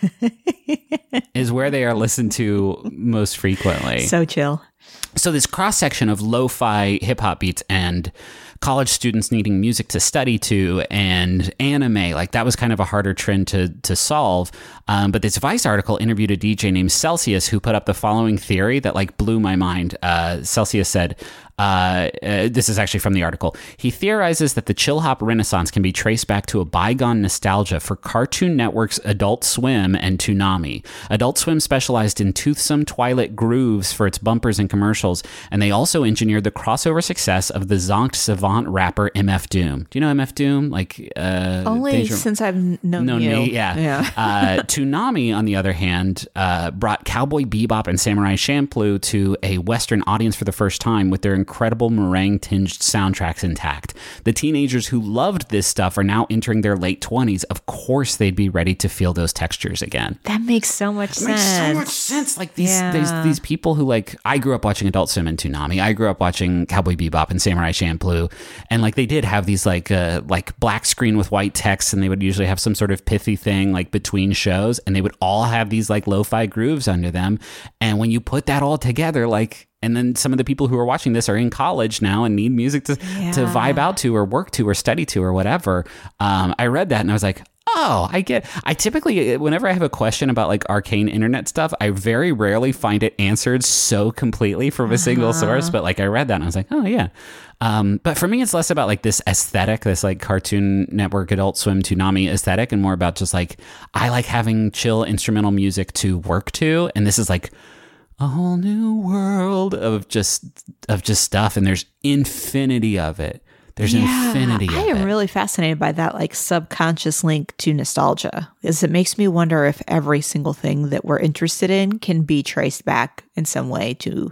[SPEAKER 2] is where they are listened to most frequently.
[SPEAKER 1] So chill.
[SPEAKER 2] So this cross section of lo-fi hip hop beats and college students needing music to study to and anime, like that was kind of a harder trend to to solve. Um, but this Vice article interviewed a D J named Celsius who put up the following theory that like blew my mind. Uh, Celsius said, uh, uh, this is actually from the article. He theorizes that the chill hop renaissance can be traced back to a bygone nostalgia for Cartoon Network's Adult Swim and Toonami. Adult Swim specialized in toothsome Twilight grooves for its bumpers and commercials, and they also engineered the crossover success of the zonked savant rapper M F Doom. Do you know M F Doom? Like uh,
[SPEAKER 1] Only
[SPEAKER 2] Danger-
[SPEAKER 1] since I've kn- known,
[SPEAKER 2] known
[SPEAKER 1] you.
[SPEAKER 2] me, yeah.
[SPEAKER 1] Yeah.
[SPEAKER 2] uh, Toonami, on the other hand, uh, brought Cowboy Bebop and Samurai Champloo to a Western audience for the first time with their incredible meringue-tinged soundtracks intact. The teenagers who loved this stuff are now entering their late twenties. Of course, they'd be ready to feel those textures again.
[SPEAKER 1] That makes so much
[SPEAKER 2] It
[SPEAKER 1] sense.
[SPEAKER 2] makes so much sense. Like these,
[SPEAKER 1] Yeah.
[SPEAKER 2] these, these people who like, I grew up watching Adult Swim and Toonami. I grew up watching Cowboy Bebop and Samurai Champloo, and like they did have these like uh, like black screen with white text, and they would usually have some sort of pithy thing like between shows, and they would all have these like lo-fi grooves under them. And when you put that all together, like. And then some of the people who are watching this are in college now and need music to,
[SPEAKER 1] Yeah.
[SPEAKER 2] to vibe out to or work to or study to or whatever. Um, I read that and I was like, oh, I get. I typically, whenever I have a question about like arcane internet stuff, I very rarely find it answered so completely from a single
[SPEAKER 1] Uh-huh.
[SPEAKER 2] source. But like I read that and I was like, oh yeah. Um, but for me, it's less about like this aesthetic, this like Cartoon Network, Adult Swim, Toonami aesthetic, and more about just like I like having chill instrumental music to work to, and this is like a whole new world of just of just stuff, and there's infinity of it. There's infinity of
[SPEAKER 1] I am
[SPEAKER 2] it.
[SPEAKER 1] really fascinated by that like subconscious link to nostalgia, because it makes me wonder if every single thing that we're interested in can be traced back in some way to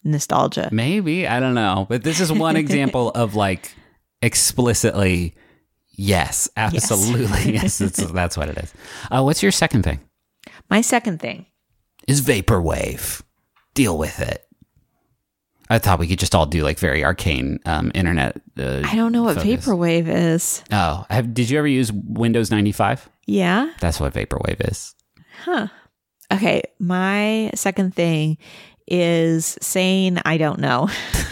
[SPEAKER 1] nostalgia.
[SPEAKER 2] Maybe. I don't know. But this is one example of like explicitly, yes, absolutely. Yes, yes that's, that's what it is. Uh, what's your second thing?
[SPEAKER 1] My second thing
[SPEAKER 2] is vaporwave. Deal with it. I thought we could just all do like very arcane um, internet. Uh,
[SPEAKER 1] I don't know what
[SPEAKER 2] focus.
[SPEAKER 1] vaporwave is.
[SPEAKER 2] Oh, have, did you ever use Windows ninety-five?
[SPEAKER 1] Yeah.
[SPEAKER 2] That's what vaporwave is.
[SPEAKER 1] Huh. Okay. My second thing is saying I don't know.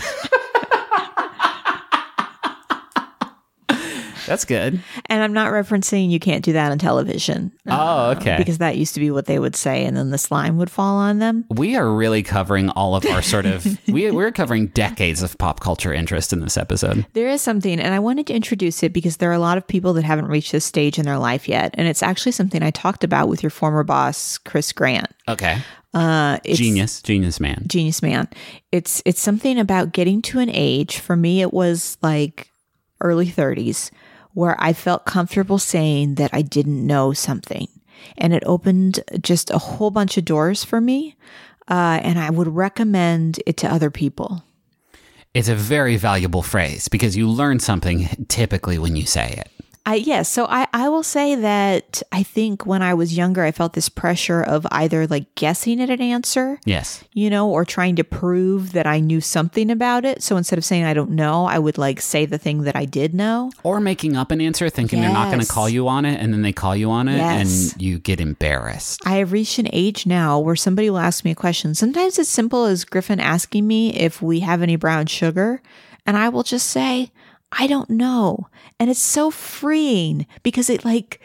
[SPEAKER 2] That's good.
[SPEAKER 1] And I'm not referencing you can't do that on television.
[SPEAKER 2] Oh, okay.
[SPEAKER 1] Uh, because that used to be what they would say, and then the slime would fall on them.
[SPEAKER 2] We are really covering all of our sort of, we, we're covering decades of pop culture interest in this episode.
[SPEAKER 1] There is something, and I wanted to introduce it because there are a lot of people that haven't reached this stage in their life yet. And it's actually something I talked about with your former boss, Chris Grant.
[SPEAKER 2] Okay.
[SPEAKER 1] Uh, it's,
[SPEAKER 2] genius, genius man.
[SPEAKER 1] Genius man. It's, it's something about getting to an age, for me, it was like early thirties, where I felt comfortable saying that I didn't know something. And it opened just a whole bunch of doors for me. Uh, and I would recommend it to other people.
[SPEAKER 2] It's a very valuable phrase because you learn something typically when you say it.
[SPEAKER 1] I, yes. So I, I will say that I think when I was younger, I felt this pressure of either like guessing at an answer.
[SPEAKER 2] Yes.
[SPEAKER 1] You know, or trying to prove that I knew something about it. So instead of saying I don't know, I would like say the thing that I did know.
[SPEAKER 2] Or making up an answer thinking yes. they're not going to call you on it. And then they call you on it yes. and you get embarrassed.
[SPEAKER 1] I have reached an age now where somebody will ask me a question. Sometimes it's simple as Griffin asking me if we have any brown sugar. And I will just say, I don't know. And it's so freeing because it like,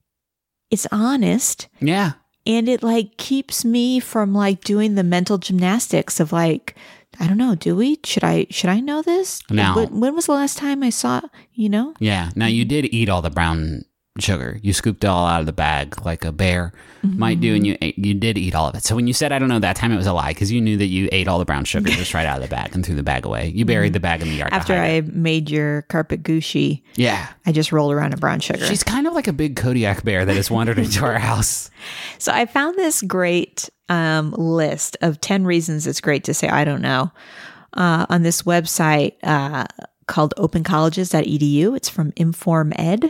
[SPEAKER 1] it's honest.
[SPEAKER 2] Yeah.
[SPEAKER 1] And it like keeps me from like doing the mental gymnastics of like, I don't know, do we? Should I, should I know this?
[SPEAKER 2] Now,
[SPEAKER 1] when, when was the last time I saw, you know?
[SPEAKER 2] Yeah. Now you did eat all the brown sugar. You scooped it all out of the bag like a bear mm-hmm. might do, and you ate, you did eat all of it. So when you said I don't know that time, it was a lie because you knew that you ate all the brown sugar just right out of the bag and threw the bag away. You buried mm-hmm. the bag in the yard
[SPEAKER 1] after I
[SPEAKER 2] it.
[SPEAKER 1] made your carpet gushy.
[SPEAKER 2] Yeah,
[SPEAKER 1] I just rolled around in brown sugar.
[SPEAKER 2] She's kind of like a big Kodiak bear that has wandered into our house.
[SPEAKER 1] So I found this great um, list of ten reasons it's great to say I don't know uh, on this website uh, called open colleges dot e d u. It's from Inform Ed.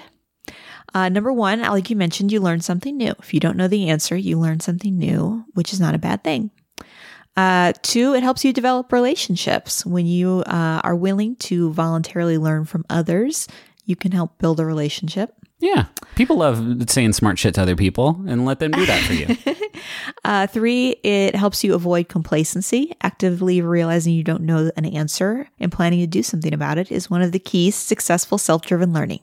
[SPEAKER 1] Uh, number one, like you mentioned, you learn something new. If you don't know the answer, you learn something new, which is not a bad thing. Uh, two, it helps you develop relationships. When you uh, are willing to voluntarily learn from others, you can help build a relationship.
[SPEAKER 2] Yeah. People love saying smart shit to other people, and let them do that for you.
[SPEAKER 1] uh, three, it helps you avoid complacency. Actively realizing you don't know an answer and planning to do something about it is one of the keys to successful self-driven learning.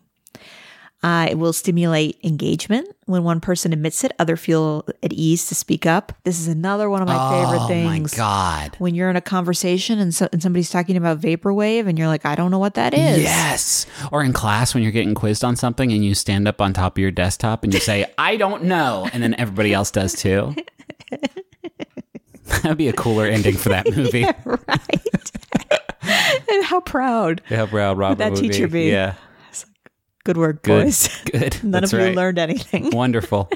[SPEAKER 1] Uh, it will stimulate engagement. When one person admits it, others feel at ease to speak up. This is another one of my
[SPEAKER 2] oh,
[SPEAKER 1] favorite things.
[SPEAKER 2] Oh, my God.
[SPEAKER 1] When you're in a conversation and, so, and somebody's talking about vaporwave and you're like, I don't know what that is.
[SPEAKER 2] Yes. Or in class when you're getting quizzed on something and you stand up on top of your desktop and you say, I don't know. And then everybody else does too. That'd be a cooler ending for that movie.
[SPEAKER 1] Yeah, right. And how proud.
[SPEAKER 2] How proud Robert
[SPEAKER 1] would that
[SPEAKER 2] would
[SPEAKER 1] teacher
[SPEAKER 2] be.
[SPEAKER 1] be?
[SPEAKER 2] Yeah.
[SPEAKER 1] Good work,
[SPEAKER 2] Good.
[SPEAKER 1] boys.
[SPEAKER 2] Good.
[SPEAKER 1] None
[SPEAKER 2] That's
[SPEAKER 1] of you
[SPEAKER 2] right.
[SPEAKER 1] learned anything.
[SPEAKER 2] Wonderful.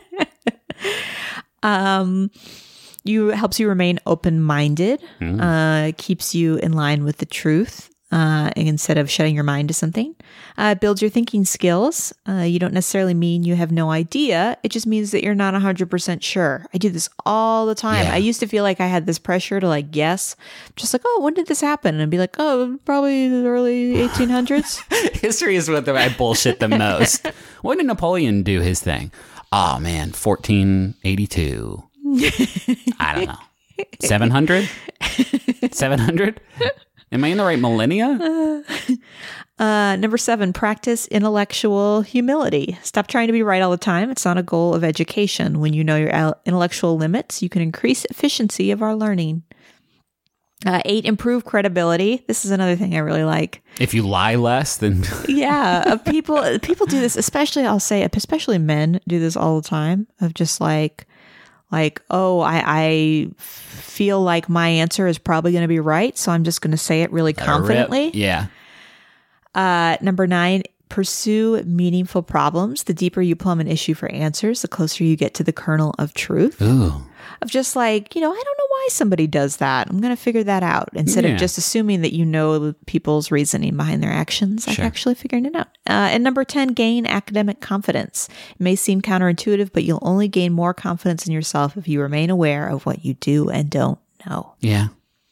[SPEAKER 1] um, you helps you remain open-minded. Mm. Uh, keeps you in line with the truth. Uh, instead of shutting your mind to something. Uh, builds your thinking skills. Uh, you don't necessarily mean you have no idea. It just means that you're not one hundred percent sure. I do this all the time.
[SPEAKER 2] Yeah.
[SPEAKER 1] I used to feel like I had this pressure to like guess. Just like, oh, when did this happen? And I'd be like, oh, probably the early eighteen hundreds.
[SPEAKER 2] History is what I bullshit the most. When did Napoleon do his thing? Oh, man, fourteen eighty-two. I don't know. seven hundred? seven hundred? Am I in the right millennia?
[SPEAKER 1] Uh, uh, number seven, practice intellectual humility. Stop trying to be right all the time. It's not a goal of education. When you know your al- intellectual limits, you can increase efficiency of our learning. Uh, eight, improve credibility. This is another thing I really like.
[SPEAKER 2] If you lie less, then...
[SPEAKER 1] yeah, uh, people people do this, especially, I'll say, especially men do this all the time, of just like... Like, oh, I, I feel like my answer is probably going to be right, so I'm just going to say it really confidently.
[SPEAKER 2] Yeah.
[SPEAKER 1] Uh, number nine, pursue meaningful problems. The deeper you plumb an issue for answers, the closer you get to the kernel of truth.
[SPEAKER 2] Ooh.
[SPEAKER 1] Of just like, you know, I don't know why somebody does that. I'm going to figure that out. Instead
[SPEAKER 2] Yeah.
[SPEAKER 1] of just assuming that you know people's reasoning behind their actions, like
[SPEAKER 2] Sure.
[SPEAKER 1] actually figuring it out. Uh, and number ten, gain academic confidence. It may seem counterintuitive, but you'll only gain more confidence in yourself if you remain aware of what you do and don't know.
[SPEAKER 2] Yeah.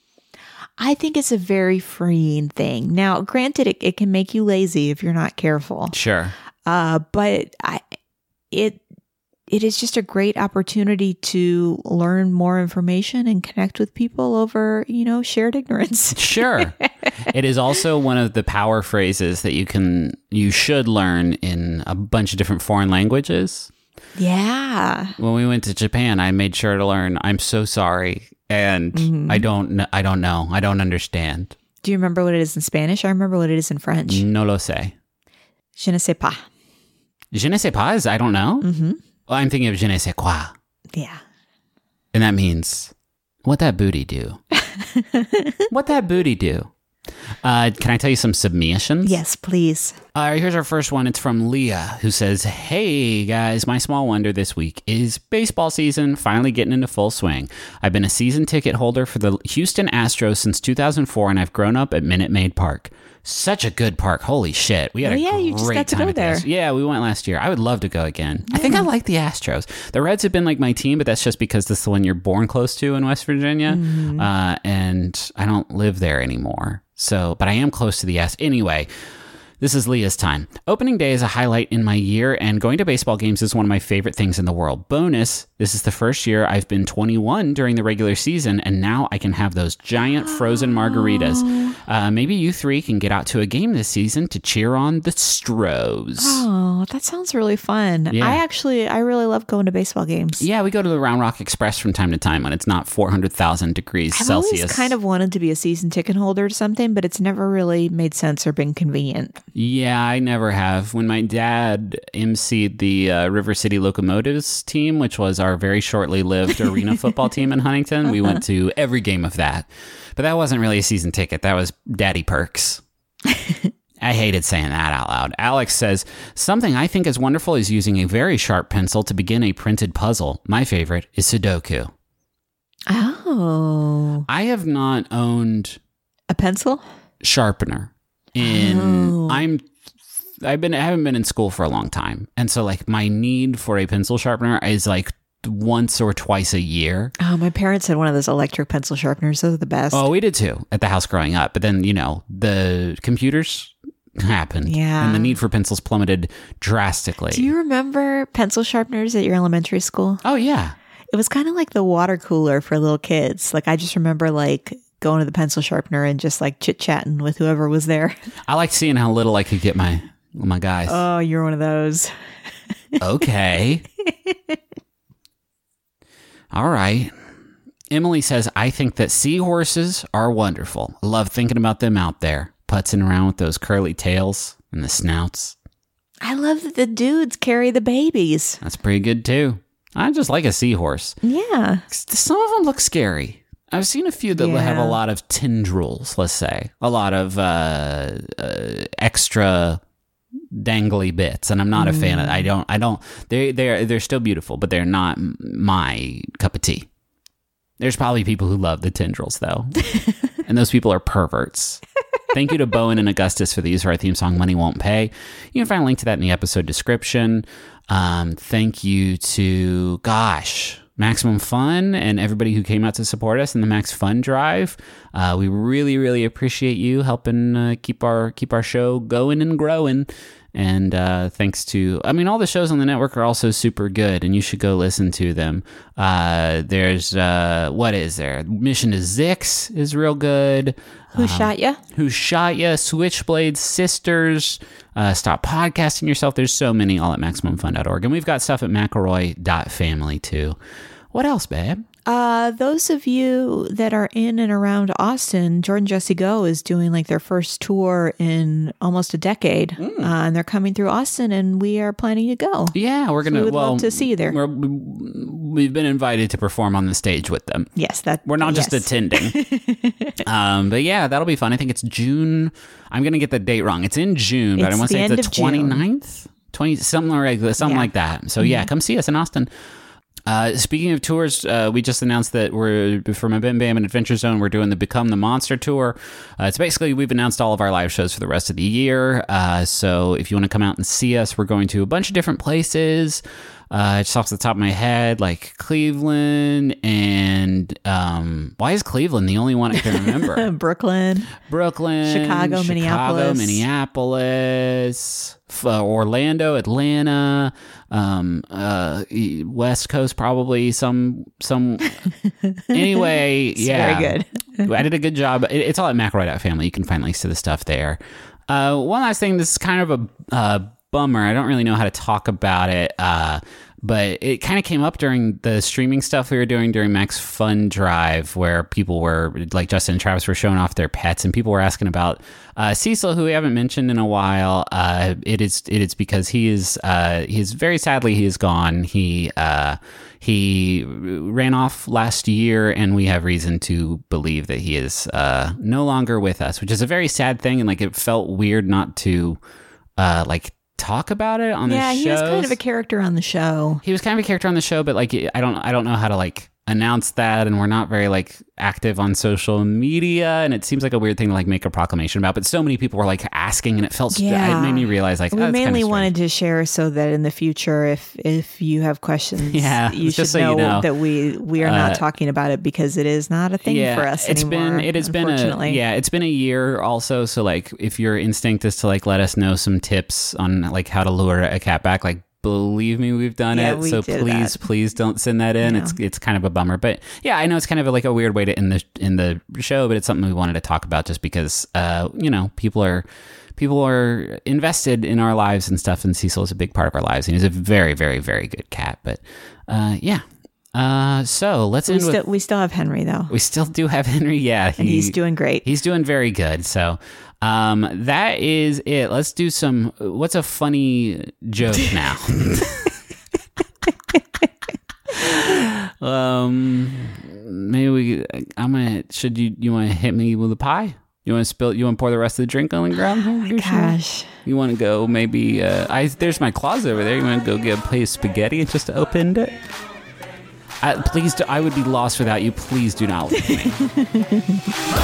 [SPEAKER 1] I think it's a very freeing thing. Now, granted, it, it can make you lazy if you're not careful.
[SPEAKER 2] Sure.
[SPEAKER 1] Uh, but I, it it is just a great opportunity to learn more information and connect with people over, you know, shared ignorance.
[SPEAKER 2] Sure. It is also one of the power phrases that you can, you should learn in a bunch of different foreign languages.
[SPEAKER 1] Yeah.
[SPEAKER 2] When we went to Japan, I made sure to learn, I'm so sorry. And
[SPEAKER 1] Mhm.
[SPEAKER 2] I don't, kn- I don't know. I don't understand.
[SPEAKER 1] Do you remember what it is in Spanish? I remember what it is in French.
[SPEAKER 2] No lo sé.
[SPEAKER 1] Je ne sais pas.
[SPEAKER 2] Je ne sais pas is I don't know.
[SPEAKER 1] Mm-hmm.
[SPEAKER 2] Well, I'm thinking of je ne sais quoi.
[SPEAKER 1] Yeah.
[SPEAKER 2] And that means, what that booty do? What that booty do? Uh, can I tell you some submissions?
[SPEAKER 1] Yes, please.
[SPEAKER 2] All right, here's our first one. It's from Leah, who says, hey, guys, my small wonder this week is baseball season finally getting into full swing. I've been a season ticket holder for the Houston Astros since two thousand four, and I've grown up at Minute Maid Park. Such a good park. Holy shit. We had
[SPEAKER 1] Oh,
[SPEAKER 2] a
[SPEAKER 1] yeah,
[SPEAKER 2] great
[SPEAKER 1] you just got to
[SPEAKER 2] time
[SPEAKER 1] go
[SPEAKER 2] at this.
[SPEAKER 1] there.
[SPEAKER 2] Yeah, we went last year. I would love to go again. I think I like the Astros. The Reds have been like my team, but that's just because this is the one you're born close to in West Virginia.
[SPEAKER 1] Mm-hmm.
[SPEAKER 2] Uh, and I don't live there anymore. So, but I am close to the S. Anyway, this is Leah's time. Opening day is a highlight in my year, and going to baseball games is one of my favorite things in the world. Bonus, this is the first year I've been twenty-one during the regular season, and now I can have those giant frozen margaritas. Uh, maybe you three can get out to a game this season to cheer on the Stros.
[SPEAKER 1] Oh, that sounds really fun.
[SPEAKER 2] Yeah.
[SPEAKER 1] I actually, I really love going to baseball games.
[SPEAKER 2] Yeah, we go to the Round Rock Express from time to time when it's not four hundred thousand degrees
[SPEAKER 1] I've
[SPEAKER 2] Celsius.
[SPEAKER 1] always kind of wanted to be a season ticket holder to something, but it's never really made sense or been convenient.
[SPEAKER 2] Yeah, I never have. When my dad emceed the uh, River City Locomotives team, which was our very shortly lived arena football team in Huntington, we went to every game of that. But that wasn't really a season ticket. That was daddy perks. I hated saying that out loud. Alex says, something I think is wonderful is using a very sharp pencil to begin a printed puzzle. My favorite is Sudoku.
[SPEAKER 1] Oh,
[SPEAKER 2] I have not owned
[SPEAKER 1] a pencil?
[SPEAKER 2] sharpener in
[SPEAKER 1] Oh.
[SPEAKER 2] I'm I've been I haven't been in school for a long time, and so like my need for a pencil sharpener is like once or twice a year.
[SPEAKER 1] Oh, my parents had one of those electric pencil sharpeners. Those are the best.
[SPEAKER 2] Oh, we did too at the house growing up, but then you know the computers happened,
[SPEAKER 1] Yeah.
[SPEAKER 2] and the need for pencils plummeted drastically.
[SPEAKER 1] Do you remember pencil sharpeners at your elementary school?
[SPEAKER 2] Oh yeah,
[SPEAKER 1] It was kind of like the water cooler for little kids. Like I just remember like going to the pencil sharpener and just like chit chatting with whoever was there.
[SPEAKER 2] I liked seeing how little I could get my my guys.
[SPEAKER 1] Oh, you're one of those.
[SPEAKER 2] Okay. All right. Emily says, I think that seahorses are wonderful. I love thinking about them out there, putzing around with those curly tails and the snouts.
[SPEAKER 1] I love that the dudes carry the babies.
[SPEAKER 2] That's pretty good too. I just like a seahorse.
[SPEAKER 1] Yeah.
[SPEAKER 2] Some of them look scary. I've seen a few that
[SPEAKER 1] Yeah.
[SPEAKER 2] have a lot of tendrils, let's say. A lot of uh, uh, extra dangly bits, and I'm not a fan of I don't I don't they they're they're still beautiful, but they're not m- my cup of tea. There's probably people who love the tendrils though. And those people are perverts. Thank you to Bowen and Augustus for the use of our theme song Money Won't Pay. You can find a link to that in the episode description. Um, thank you to gosh Maximum Fun and everybody who came out to support us in the Max Fun Drive. Uh, we really, really appreciate you helping uh, keep our keep our show going and growing. And uh, thanks to, I mean, all the shows on the network are also super good, and you should go listen to them. Uh, there's, uh, what is there? Mission to Zix is real good.
[SPEAKER 1] Who shot ya?
[SPEAKER 2] Who Shot Ya, Switchblade Sisters, uh, Stop Podcasting Yourself. There's so many, all at Maximum Fun dot org. And we've got stuff at McElroy dot family too. What else, babe?
[SPEAKER 1] Uh, those of you that are in and around Austin, Jordan Jesse Go is doing like their first tour in almost a decade.
[SPEAKER 2] Mm.
[SPEAKER 1] Uh, and they're coming through Austin, and we are planning to go.
[SPEAKER 2] Yeah, we're going
[SPEAKER 1] We
[SPEAKER 2] to,
[SPEAKER 1] would
[SPEAKER 2] well,
[SPEAKER 1] love to see you there.
[SPEAKER 2] We're, we've been invited to perform on the stage with them.
[SPEAKER 1] Yes, that
[SPEAKER 2] we're not
[SPEAKER 1] yes.
[SPEAKER 2] just attending. um, but yeah, that'll be fun. I think it's June. I'm gonna get the date wrong. It's in June, but
[SPEAKER 1] It's
[SPEAKER 2] I want to
[SPEAKER 1] the
[SPEAKER 2] say
[SPEAKER 1] end
[SPEAKER 2] it's the
[SPEAKER 1] of June.
[SPEAKER 2] twenty-ninth, twenty something like something
[SPEAKER 1] Yeah.
[SPEAKER 2] like that. So yeah, come see us in Austin. Uh, speaking of tours, uh, we just announced that we're from a Bim Bam and Adventure Zone. We're doing the Become the Monster tour. Uh, it's basically we've announced all of our live shows for the rest of the year. Uh, so if you want to come out and see us, we're going to a bunch of different places. Uh, just off the top of my head, like Cleveland and um, why is Cleveland the only one I can remember?
[SPEAKER 1] Brooklyn,
[SPEAKER 2] Brooklyn,
[SPEAKER 1] Chicago,
[SPEAKER 2] Chicago,
[SPEAKER 1] Minneapolis.
[SPEAKER 2] Minneapolis, f- uh, Orlando, Atlanta, um, uh, e- West Coast, probably some some. Anyway,
[SPEAKER 1] It's
[SPEAKER 2] yeah,
[SPEAKER 1] very good.
[SPEAKER 2] I did a good job. It, it's all at McElroy dot family. You can find links to the stuff there. Uh, one last thing. This is kind of a uh, bummer. I don't really know how to talk about it. Uh, But it kind of came up during the streaming stuff we were doing during Max Fun Drive, where people were, like Justin and Travis, were showing off their pets, and people were asking about uh, Cecil, who we haven't mentioned in a while. Uh, it is it is because he is uh, he is very sadly he is gone. He uh, he ran off last year, and we have reason to believe that he is uh, no longer with us, which is a very sad thing. And like it felt weird not to uh, like. talk about it on
[SPEAKER 1] Yeah,
[SPEAKER 2] the show.
[SPEAKER 1] he was kind of a character on the show.
[SPEAKER 2] He was kind of a character on the show, but like I don't I don't know how to like announce that, and we're not very like active on social media, and it seems like a weird thing to like make a proclamation about. But so many people were like asking, and it felt
[SPEAKER 1] Yeah.
[SPEAKER 2] it made me realize like
[SPEAKER 1] We
[SPEAKER 2] oh, that's
[SPEAKER 1] mainly
[SPEAKER 2] kinda
[SPEAKER 1] wanted to share so that in the future, if if you have questions,
[SPEAKER 2] Yeah,
[SPEAKER 1] you should
[SPEAKER 2] just so
[SPEAKER 1] know,
[SPEAKER 2] you know.
[SPEAKER 1] that we we are
[SPEAKER 2] Uh,
[SPEAKER 1] not talking about it because it is not a thing
[SPEAKER 2] yeah,
[SPEAKER 1] for us
[SPEAKER 2] it's
[SPEAKER 1] anymore.
[SPEAKER 2] been it has been a
[SPEAKER 1] unfortunately.
[SPEAKER 2] yeah it's been a year also. So like if your instinct is to like let us know some tips on like how to lure a cat back, like believe me, we've done
[SPEAKER 1] Yeah,
[SPEAKER 2] it.
[SPEAKER 1] we
[SPEAKER 2] So
[SPEAKER 1] did
[SPEAKER 2] please,
[SPEAKER 1] that.
[SPEAKER 2] please don't send that in.
[SPEAKER 1] Yeah.
[SPEAKER 2] It's it's kind of a bummer, but yeah, I know it's kind of like a weird way to end the in the show, but it's something we wanted to talk about just because uh you know people are people are invested in our lives and stuff, and Cecil is a big part of our lives, and he's a very very very good cat. But uh yeah, uh so let's
[SPEAKER 1] We
[SPEAKER 2] end
[SPEAKER 1] still
[SPEAKER 2] with
[SPEAKER 1] we still have Henry though,
[SPEAKER 2] we still do have Henry. Yeah,
[SPEAKER 1] and he's doing great.
[SPEAKER 2] He's doing very good. So um, that is it. Let's do some. What's a funny joke now? um, maybe we. I'm gonna. Should you? You want to hit me with a pie? You want to spill? You want to pour the rest of the drink on the ground?
[SPEAKER 1] Oh my gosh.
[SPEAKER 2] You want to go? Maybe. Uh, I. There's my closet over there. You want to go get a plate of spaghetti and just open it? I, please. Do, I would be lost without you. Please do not leave me.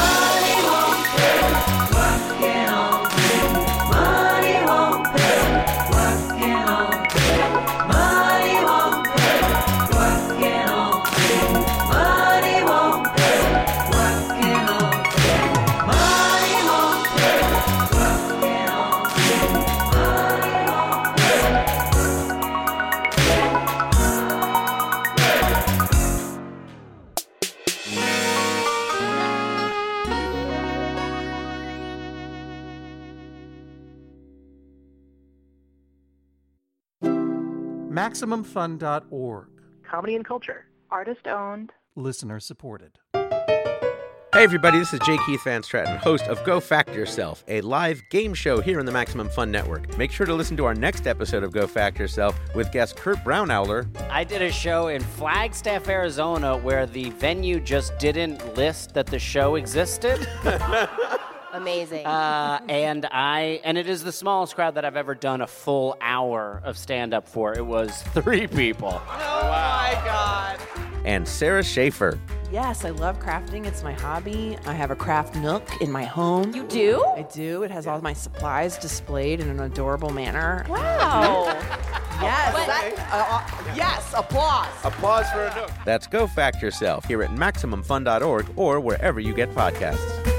[SPEAKER 5] Maximum Fun dot org.
[SPEAKER 6] Comedy and culture.
[SPEAKER 7] Artist owned.
[SPEAKER 5] Listener supported.
[SPEAKER 8] Hey everybody, this is J. Keith Van Stratton, host of Go Fact Yourself, a live game show here on the Maximum Fun Network. Make sure to listen to our next episode of Go Fact Yourself with guest Kurt Brownowler.
[SPEAKER 9] I did a show in Flagstaff, Arizona, where the venue just didn't list that the show existed.
[SPEAKER 7] Amazing.
[SPEAKER 9] Uh, and I, and it is the smallest crowd that I've ever done a full hour of stand-up for. It was three people.
[SPEAKER 10] Oh my God.
[SPEAKER 8] And Sarah Schaefer.
[SPEAKER 10] Yes, I love crafting. It's my hobby. I have a craft nook in my home.
[SPEAKER 7] You do?
[SPEAKER 10] I do. It has all my supplies displayed in an adorable manner.
[SPEAKER 7] Wow.
[SPEAKER 10] Yes. that- uh, uh, yes. Applause.
[SPEAKER 8] Applause for a nook. That's Go Fact Yourself here at Maximum Fun dot org or wherever you get podcasts.